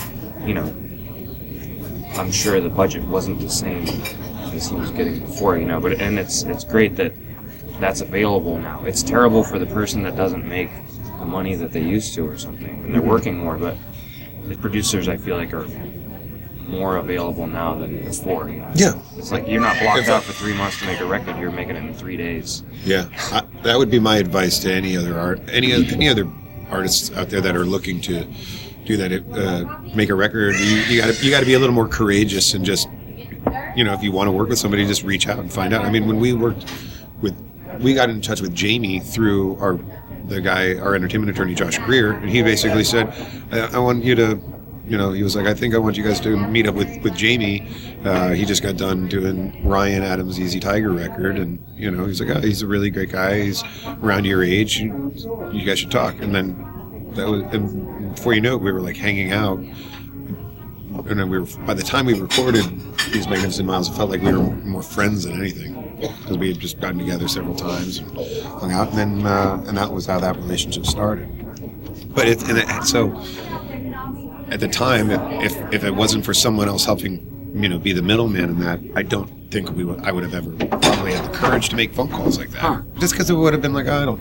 Speaker 2: I'm sure the budget wasn't the same as he was getting before, but it's great that that's available now. It's terrible for the person that doesn't make the money that they used to or something, and they're working more. But the producers, I feel like, are more available now than before. You know?
Speaker 3: Yeah.
Speaker 2: It's like you're not blocked out for 3 months to make a record. You're making it in 3 days.
Speaker 3: Yeah, that would be my advice to any other other artists out there that are looking to do that. Make a record. You got to be a little more courageous and just, if you want to work with somebody, just reach out and find out. I mean, when we got in touch with Jamie through our entertainment attorney Josh Greer, and he basically said, I want you to. He was like, I think I want you guys to meet up with Jamie. He just got done doing Ryan Adams' Easy Tiger record, and he's like, oh, he's a really great guy. He's around your age. You guys should talk. And then and before you know it, we were like hanging out, and then by the time we recorded these Magnificent Miles, it felt like we were more friends than anything, because we had just gotten together several times and hung out, and then and that was how that relationship started. But so. At the time, if it wasn't for someone else helping, be the middleman in that, I don't think I would have ever probably had the courage to make phone calls like that. Just because it would have been like, I'm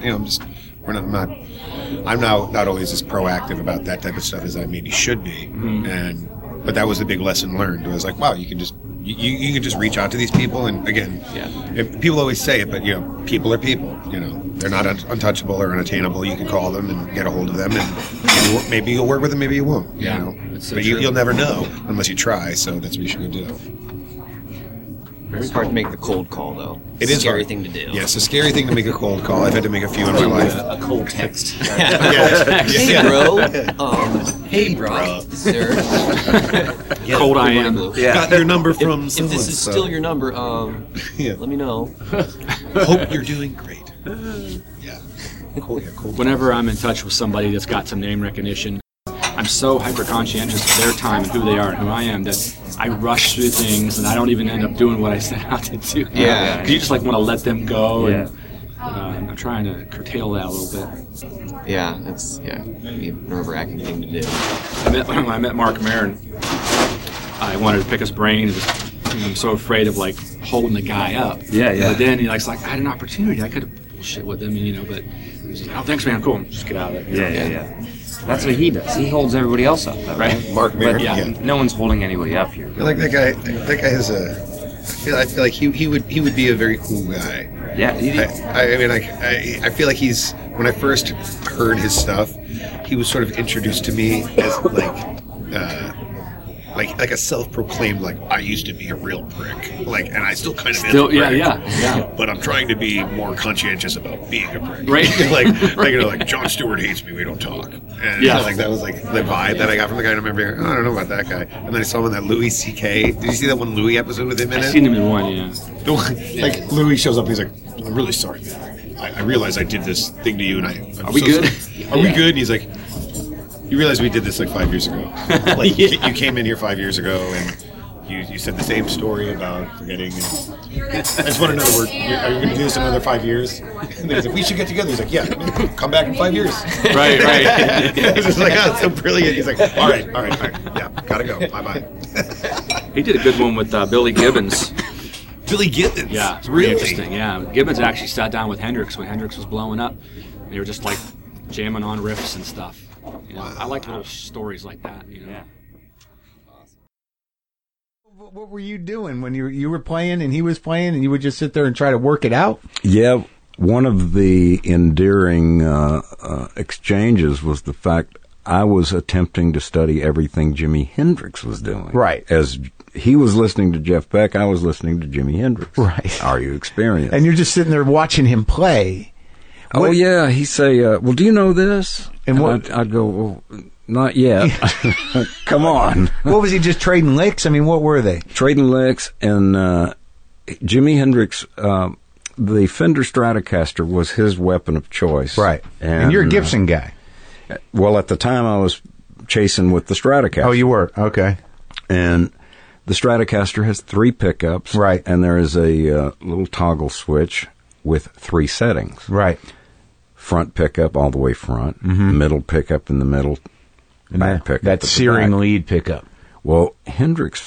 Speaker 3: not always as proactive about that type of stuff as I maybe should be. Mm-hmm. But that was the big lesson learned. It was like, wow, you can just reach out to these people, and again, people always say it, but people are people. They're not untouchable or unattainable. You can call them and get a hold of them, and maybe you'll work with them, maybe you won't. But you'll never know unless you try. So that's what you should do.
Speaker 6: It's hard to make the cold call, though.
Speaker 3: It is a
Speaker 6: scary thing to do.
Speaker 3: Yeah, it's a scary thing to make a cold call. I've had to make a few in my life.
Speaker 6: A cold text.
Speaker 3: Hey,
Speaker 6: bro. Hey, bro. Sir.
Speaker 5: Cold I am.
Speaker 3: Got your number from
Speaker 6: If this is still your number, let me know.
Speaker 3: Hope you're doing great. Yeah. Cool.
Speaker 5: Whenever I'm in touch with somebody that's got some name recognition, I'm so hyper conscientious of their time and who they are and who I am that I rush through things and I don't even end up doing what I set out to do.
Speaker 6: Yeah.
Speaker 5: Because you just want to let them go, and I'm trying to curtail that a little bit.
Speaker 6: Yeah, that's a nerve-wracking thing to do.
Speaker 5: When I met Mark Maron, I wanted to pick his brain. I'm so afraid of holding the guy up.
Speaker 2: Yeah.
Speaker 5: But then he's like, I had an opportunity. I could have bullshit with him, but he's just like, oh, thanks, man. Cool. Just get out of there.
Speaker 2: Yeah. That's what he does. He holds everybody else up, though, right?
Speaker 3: Mark Maron.
Speaker 2: But no one's holding anybody up here.
Speaker 3: I feel like that guy. That guy has I feel like he would be a very cool guy.
Speaker 2: Yeah.
Speaker 3: I feel like he's. When I first heard his stuff, he was sort of introduced to me as like a self-proclaimed I used to be a real prick, and I still kind of am a prick,
Speaker 5: yeah.
Speaker 3: But I'm trying to be more conscientious about being a prick,
Speaker 5: right?
Speaker 3: like Jon Stewart hates me, we don't talk, and that was the vibe that I got from the guy. And I remember, I don't know about that guy, and then I saw him in that Louis C.K. Did you see that one Louis episode with him in it?
Speaker 5: I've seen him in one, yeah.
Speaker 3: The one, Louis shows up, and he's like, I'm really sorry, man. I realized I did this thing to you, and
Speaker 5: Are we good?
Speaker 3: Are we good? And he's like, you realize we did this 5 years ago. You came in here 5 years ago, and you said the same story about forgetting. I just want to know, are you going to do this in another 5 years? And then he's like, we should get together. He's like, yeah, come back in 5 years.
Speaker 5: Right.
Speaker 3: It's just it's so brilliant. He's like, all right. Yeah, gotta go. Bye.
Speaker 5: He did a good one with Billy Gibbons.
Speaker 3: Billy Gibbons?
Speaker 5: Yeah, it's really interesting. Yeah, Gibbons actually sat down with Hendrix when Hendrix was blowing up. They were just jamming on riffs and stuff. Wow. I like little stories like that.
Speaker 2: Yeah.
Speaker 10: What were you doing when you were playing and he was playing, and you would just sit there and try to work it out?
Speaker 12: Yeah, one of the endearing exchanges was the fact I was attempting to study everything Jimi Hendrix was doing.
Speaker 10: Right.
Speaker 12: As he was listening to Jeff Beck, I was listening to Jimi Hendrix.
Speaker 10: Right.
Speaker 12: Are you experienced?
Speaker 10: And you're just sitting there watching him play.
Speaker 12: Oh, yeah. He'd say, well, do you know this? And I'd go, well, not yet. Come on.
Speaker 10: What was he, just trading licks? I mean, what were they?
Speaker 12: Trading licks. And Jimi Hendrix, the Fender Stratocaster was his weapon of choice.
Speaker 10: Right. And you're a Gibson guy.
Speaker 12: Well, at the time, I was chasing with the Stratocaster.
Speaker 10: Oh, you were? Okay.
Speaker 12: And the Stratocaster has 3 pickups.
Speaker 10: Right.
Speaker 12: And there is a little toggle switch with 3 settings.
Speaker 10: Right.
Speaker 12: Front pickup all the way front, middle pickup in the middle, back pickup.
Speaker 10: That searing lead pickup.
Speaker 12: Well, Hendrix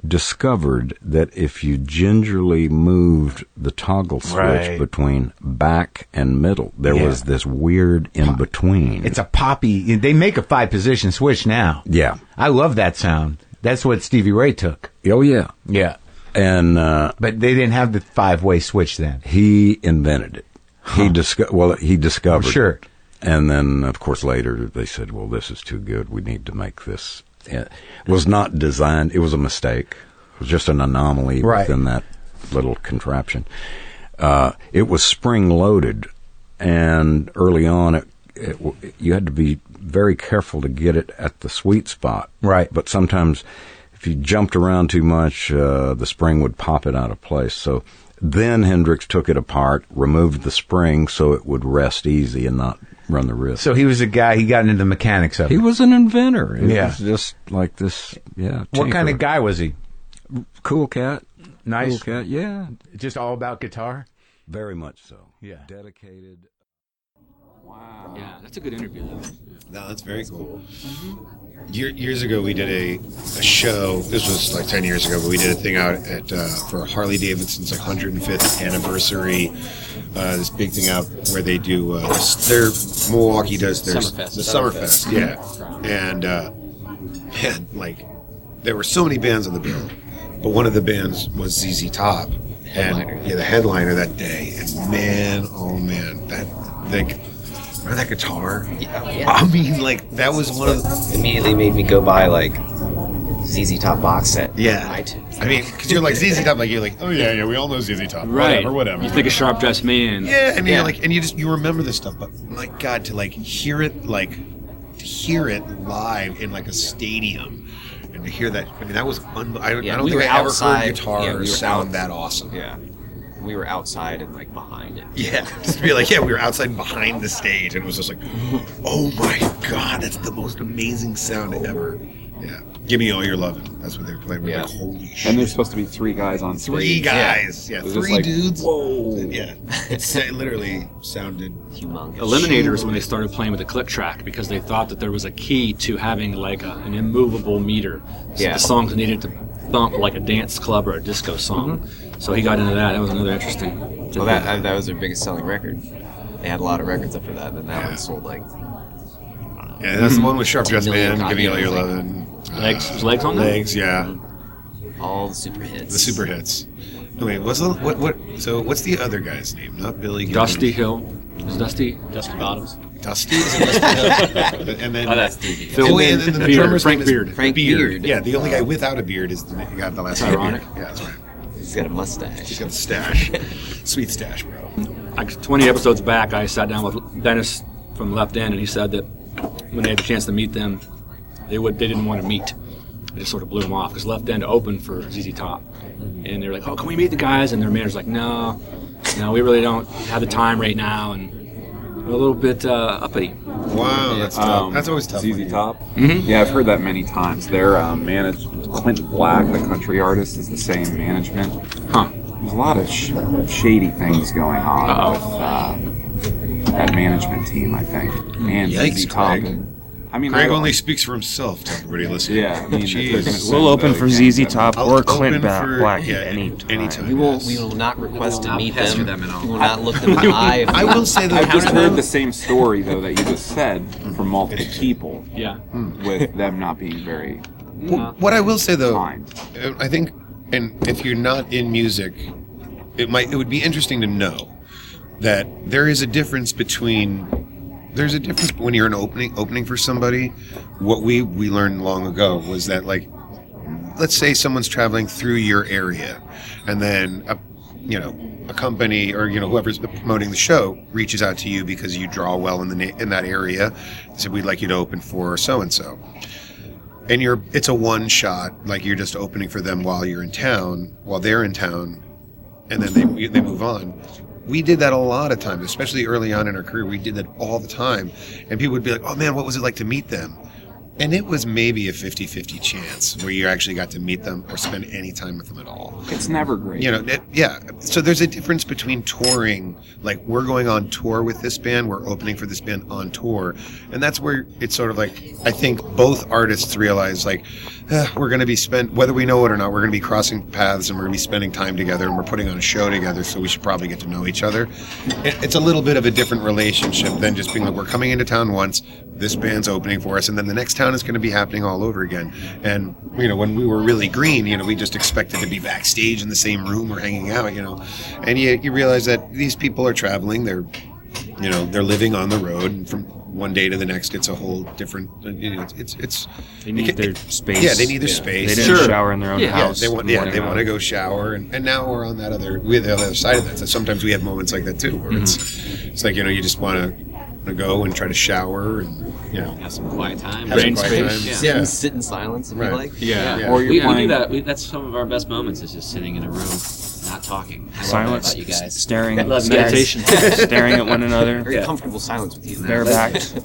Speaker 12: discovered that if you gingerly moved the toggle switch
Speaker 10: Right.
Speaker 12: between back and middle, there was this weird in between.
Speaker 10: It's a poppy. They make a 5-position switch now.
Speaker 12: Yeah.
Speaker 10: I love that sound. That's what Stevie Ray took.
Speaker 12: Oh, yeah.
Speaker 10: Yeah.
Speaker 12: And
Speaker 10: but they didn't have the 5-way switch then.
Speaker 12: he invented it. He discovered
Speaker 10: Sure.
Speaker 12: it. And then, of course, later they said, well, this is too good. We need to make this. It was not designed. It was a mistake. It was just an anomaly within that little contraption. It was spring-loaded, and early on, you had to be very careful to get it at the sweet spot.
Speaker 10: Right.
Speaker 12: But sometimes, if you jumped around too much, the spring would pop it out of place. So then Hendrix took it apart, removed the spring so it would rest easy and not run the risk.
Speaker 10: So he was a guy, he got into the mechanics of it.
Speaker 12: He was an inventor. It
Speaker 10: Yeah.
Speaker 12: was just like this,
Speaker 10: What kind of guy was he?
Speaker 12: Cool cat.
Speaker 10: Nice.
Speaker 12: Cool cat, yeah.
Speaker 10: Just all about guitar?
Speaker 12: Very much so.
Speaker 10: Yeah.
Speaker 12: Dedicated.
Speaker 5: Wow. Yeah, that's a good interview, though.
Speaker 3: No, that's very cool. Years ago, we did a show. This was like 10 years ago, but we did a thing out at for Harley Davidson's like 105th anniversary. This big thing out where they do their Milwaukee does their Summerfest, yeah. And man, like there were so many bands on the bill, but one of the bands was ZZ Top, and the headliner that day. And man, oh man, that like. Remember that guitar?
Speaker 6: Yeah.
Speaker 3: I mean, like, that was one of the...
Speaker 6: Immediately made me go buy, like, ZZ Top box set.
Speaker 3: Yeah.
Speaker 6: on iTunes.
Speaker 3: I mean, because you're like, ZZ Top, like, you're like, oh, yeah, we all know ZZ Top.
Speaker 5: Right.
Speaker 3: Whatever.
Speaker 5: You think a Sharp Dressed Man.
Speaker 3: Yeah, I mean, like, and you remember this stuff, but, my God, to, like, hear it live in, like, a stadium, and to hear that, I mean, that was... I don't think I ever heard guitar sound that awesome.
Speaker 6: Yeah. We were outside and like behind it.
Speaker 3: Yeah, just to be like, we were outside and behind the stage, and it was just like, oh my God, that's the most amazing sound ever. Yeah, give me all your loving. That's what they were playing. We're like, holy shit.
Speaker 7: And there's supposed to be 3 guys on stage.
Speaker 3: 3 guys, yeah,
Speaker 7: It was just
Speaker 3: 3
Speaker 7: like,
Speaker 3: dudes.
Speaker 7: Whoa.
Speaker 3: Yeah, it literally sounded
Speaker 6: humongous.
Speaker 5: Eliminators, when they started playing with the click track, because they thought that there was a key to having like an immovable meter. So
Speaker 6: Yeah.
Speaker 5: the songs needed to thump like a dance club or a disco song. So he got into that. That was another interesting.
Speaker 6: Well, that was their biggest selling record. They had a lot of records after that, and then that one sold like.
Speaker 3: Yeah, that's the one with Sharp Dressed
Speaker 6: 10 million
Speaker 3: Man, Give Me All Your
Speaker 6: copies.
Speaker 3: Lovin'.
Speaker 5: Legs on that?
Speaker 3: Legs, yeah.
Speaker 6: All the super hits.
Speaker 3: The super hits. No, wait, so what's the other guy's name? Not Billy Gibbons.
Speaker 5: Dusty Hill. Is Dusty
Speaker 8: Bottoms?
Speaker 3: Dusty? Is it Dusty Hill? And then...
Speaker 8: Oh, that's Stevie.
Speaker 5: Phil
Speaker 3: and then the
Speaker 5: Beard,
Speaker 3: drummer's
Speaker 5: Frank
Speaker 3: name is
Speaker 5: Beard.
Speaker 6: Frank Beard.
Speaker 3: Yeah, the only guy without a beard is the guy with the last
Speaker 5: That's
Speaker 3: name.
Speaker 5: ironic.
Speaker 3: Yeah, that's right.
Speaker 6: He's got a mustache.
Speaker 3: He's got the stash. Sweet stash, bro.
Speaker 5: Like 20 episodes back, I sat down with Dennis from Left End, and he said that when they had a chance to meet them, they didn't want to meet. It just sort of blew them off because Left End opened for ZZ Top, and they were like, "Oh, can we meet the guys?" And their manager's like, "No, we really don't have the time right now," and they're a little bit uppity.
Speaker 3: Wow, that's tough. That's always tough.
Speaker 7: ZZ Top?
Speaker 5: Mm-hmm.
Speaker 7: Yeah, I've heard that many times. Their Clint Black, the country artist, is the same management.
Speaker 5: Huh.
Speaker 7: There's a lot of shady things going on with that management team, I think. And
Speaker 3: Yikes,
Speaker 7: ZZ Top.
Speaker 3: Greg.
Speaker 7: I mean,
Speaker 3: Greg
Speaker 7: I-
Speaker 3: only speaks for himself to everybody listening.
Speaker 7: Yeah, I mean,
Speaker 3: Jeez.
Speaker 2: We'll open for ZZ Top
Speaker 3: I'll
Speaker 2: or Clint
Speaker 3: open for-
Speaker 2: Black
Speaker 3: yeah,
Speaker 2: anytime.
Speaker 3: anytime.
Speaker 6: We will.
Speaker 3: yes.
Speaker 6: We will not request to
Speaker 8: not
Speaker 6: meet
Speaker 8: pester
Speaker 6: them.
Speaker 8: them at all.
Speaker 6: We will not look them in the eye. If
Speaker 3: I will say though,
Speaker 7: I've just heard the same story, though, that you just said from multiple people,
Speaker 5: Yeah.
Speaker 7: with them not being very
Speaker 3: What I will say though,
Speaker 7: kind.
Speaker 3: I think, and if you're not in music, it would be interesting to know that there is a difference between. There's a difference when you're an opening for somebody. What we learned long ago was that, like, let's say someone's traveling through your area, and then a company or whoever's promoting the show reaches out to you because you draw well in that area. They say, we'd like you to open for so and so, and it's a one shot, like you're just opening for them while they're in town, and then they move on. We did that a lot of times, especially early on in our career. We did that all the time. And people would be like, oh man, what was it like to meet them? And it was maybe a 50-50 chance where you actually got to meet them or spend any time with them at all.
Speaker 7: It's never great.
Speaker 3: Yeah. So there's a difference between touring, like we're going on tour with this band, we're opening for this band on tour. And that's where it's sort of like, I think both artists realize, like, we're going to be whether we know it or not, we're going to be crossing paths and we're going to be spending time together and we're putting on a show together, so we should probably get to know each other. It's a little bit of a different relationship than just being like, we're coming into town once, this band's opening for us, and then the next town is going to be happening all over again. And, when we were really green, we just expected to be backstage in the same room or hanging out, and you realize that these people are traveling, they're living on the road, and from one day to the next, it's a whole different.
Speaker 2: They need their space.
Speaker 3: Yeah, they need their space.
Speaker 2: They didn't shower in their own house.
Speaker 3: They want to go shower, and now we're on the other side of that. So sometimes we have moments like that too, where it's like you just want to go and try to shower and
Speaker 8: have some quiet time,
Speaker 5: brain space.
Speaker 6: Sit in silence if you like.
Speaker 5: Yeah.
Speaker 6: Or
Speaker 8: we do that. That's some of our best moments. Is just sitting in a room, not talking.
Speaker 2: Silence,
Speaker 8: you guys.
Speaker 2: staring,
Speaker 5: meditation,
Speaker 2: staring at one another.
Speaker 6: Very comfortable silence with you.
Speaker 2: Barebacked.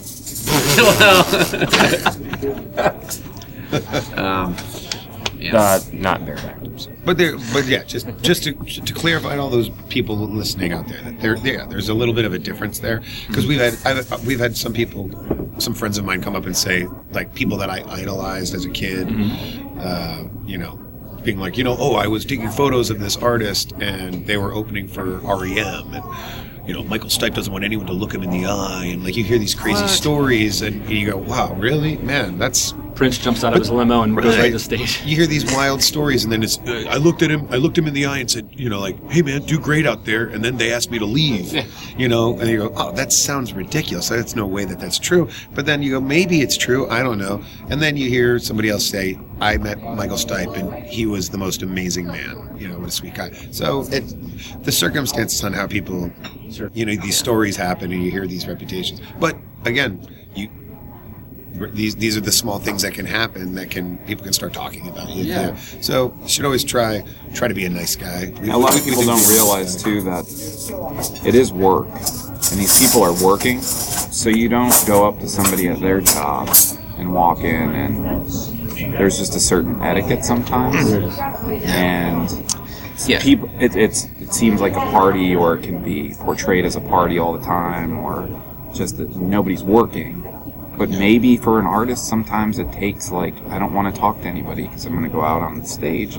Speaker 2: Not barebacked.
Speaker 3: But just to clarify all those people listening out there, that there's a little bit of a difference there, because we've had some friends of mine come up and say, like, people that I idolized as a kid, being like, I was taking photos of this artist and they were opening for REM, and Michael Stipe doesn't want anyone to look him in the eye, and like you hear these crazy stories and you go, wow, really, man, that's
Speaker 5: Prince jumps out of his limo and goes right to the stage.
Speaker 3: You hear these wild stories, and then it's I looked him in the eye and said, hey man, do great out there, and then they asked me to leave, and you go, oh, that sounds ridiculous. That's no way that's true. But then you go, maybe it's true, I don't know. And then you hear somebody else say, I met Michael Stipe and he was the most amazing man, what a sweet guy. So the circumstances on how people, these stories happen and you hear these reputations. But again, these are the small things that can happen that people can start talking about you. Yeah. So you should always try to be a nice guy.
Speaker 7: A lot of people don't realize too that it is work, and these people are working. So you don't go up to somebody at their job and walk in, and there's just a certain etiquette sometimes, and people. It seems like a party, or it can be portrayed as a party all the time, or just that nobody's working. But maybe for an artist, sometimes it takes, like, I don't want to talk to anybody because I'm going to go out on the stage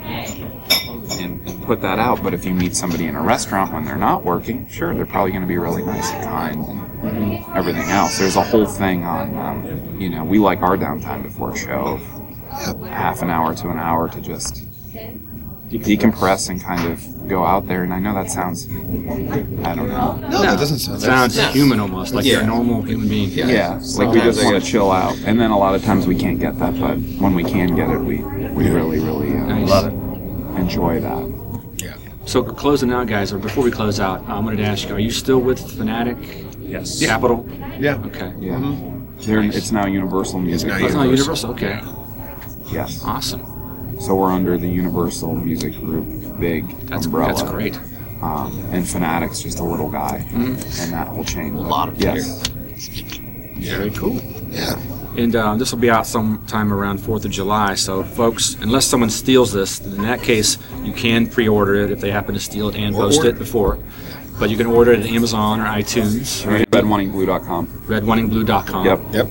Speaker 7: and put that out. But if you meet somebody in a restaurant when they're not working, sure, they're probably going to be really nice and kind and everything else. There's a whole thing on, we like our downtime before a show of half an hour to an hour to just decompress and kind of go out there. And I know that sounds, I don't know.
Speaker 3: No, that doesn't sound.
Speaker 5: Sounds human almost, like you're a normal human being.
Speaker 7: Yeah, like we just want to chill out. And then a lot of times we can't get that, but when we can get it, we really, really
Speaker 5: love it.
Speaker 7: Enjoy that.
Speaker 3: Yeah.
Speaker 5: So closing out, guys, or before we close out, I wanted to ask you, are you still with Fanatic?
Speaker 2: Yes.
Speaker 5: Capital?
Speaker 3: Yeah.
Speaker 5: Okay.
Speaker 7: Yeah. It's now Universal Music.
Speaker 5: It's now Universal, okay.
Speaker 7: Yes.
Speaker 5: Awesome.
Speaker 7: So we're under the Universal Music Group big umbrella.
Speaker 5: That's great.
Speaker 7: And Fanatic's just a little guy, and that will change.
Speaker 6: A lot of
Speaker 7: yes.
Speaker 5: Very cool.
Speaker 3: Yeah.
Speaker 5: And this will be out sometime around 4th of July. So, folks, unless someone steals this, in that case, you can pre-order it if they happen to steal it and post it before. But you can order it at Amazon or iTunes.
Speaker 7: Right. RedWanningBlue.com.
Speaker 5: RedWanningBlue.com.
Speaker 7: Yep.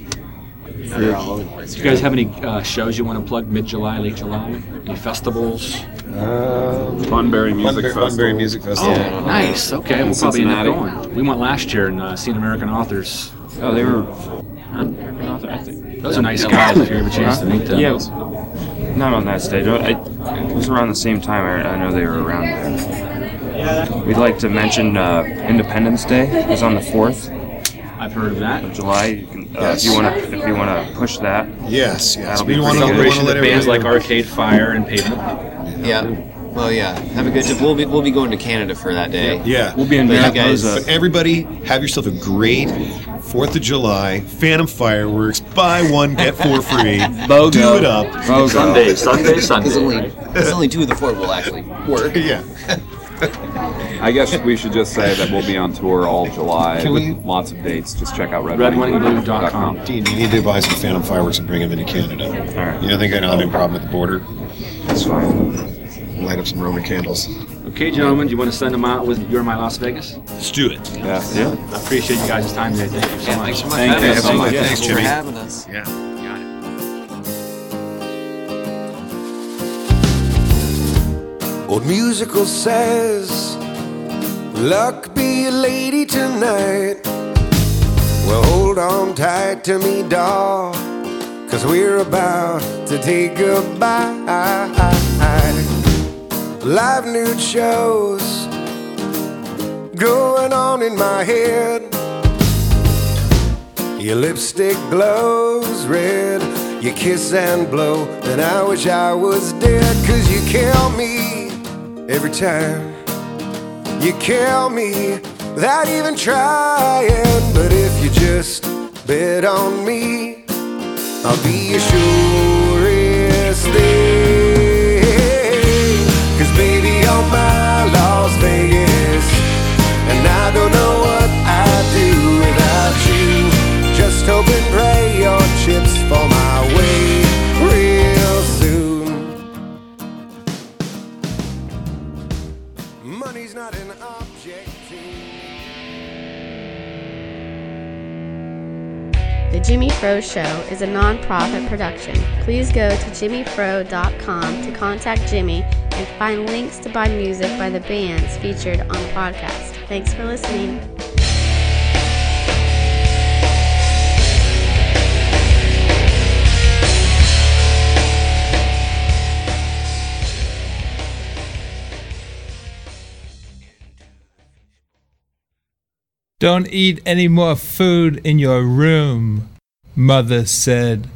Speaker 5: Do you guys have any shows you want to plug mid-July, late July? Any festivals?
Speaker 7: Funberry Music Festival.
Speaker 3: Funberry Music Festival.
Speaker 5: Oh, nice. Okay, we'll probably end up going. We went last year and seen American Authors.
Speaker 2: Oh, they were American Authors, I think.
Speaker 5: Those are nice guys if you have a chance to meet them.
Speaker 2: Yeah, not on that stage. It was around the same time. I know they were around there. We'd like to mention Independence Day is on the 4th.
Speaker 5: I've heard of that.
Speaker 2: Of July. You can, if you want to push that.
Speaker 3: Yes.
Speaker 2: That'll be
Speaker 3: want
Speaker 5: celebration of bands like Arcade Fire and Pavement.
Speaker 6: Yeah. Well, yeah. Have a good time. We'll be going to Canada for that day.
Speaker 3: Yeah.
Speaker 2: We'll be in Mariposa.
Speaker 3: But everybody, have yourself a great 4th of July. Phantom Fireworks. Buy one, get 4 free.
Speaker 2: BOGO.
Speaker 3: Do it up.
Speaker 5: BOGO. Sunday.
Speaker 6: Because only 2 of the 4 will actually work.
Speaker 3: Yeah.
Speaker 7: I guess we should just say that we'll be on tour all July with lots of dates. Just check out RedWanningBlue.com.
Speaker 3: Dean, you need to buy some Phantom Fireworks and bring them into Canada.
Speaker 2: All right.
Speaker 3: You don't think I don't have any problem at the border?
Speaker 2: That's fine.
Speaker 3: Light up some Roman candles.
Speaker 5: Okay, gentlemen, do you want to send them out with You're My Las Vegas?
Speaker 3: Let's do it.
Speaker 7: Yeah.
Speaker 5: I appreciate you guys' time today. Thank you so much.
Speaker 6: Thanks so much.
Speaker 7: Thank you so much.
Speaker 3: Thanks, Jimmy.
Speaker 6: for having us.
Speaker 3: Yeah.
Speaker 5: Got it.
Speaker 4: Old musical says, luck be a lady tonight. Well, hold on tight to me, doll, 'cause we're about to take goodbye. Live nude shows going on in my head. Your lipstick glows red, you kiss and blow, and I wish I was dead. 'Cause you kill me every time, you kill me without even trying. But if you just bet on me, I'll be your surest thing. 'Cause baby, you're my Las Vegas, and I don't know what I'd do without you. Just hope and pray your chips fall my way real soon. Money's not an object to me.
Speaker 13: The Jimmy Fro Show is a non-profit production. Please go to jimmyfro.com to contact Jimmy and find links to buy music by the bands featured on the podcast. Thanks for listening.
Speaker 14: Don't eat any more food in your room, Mother said.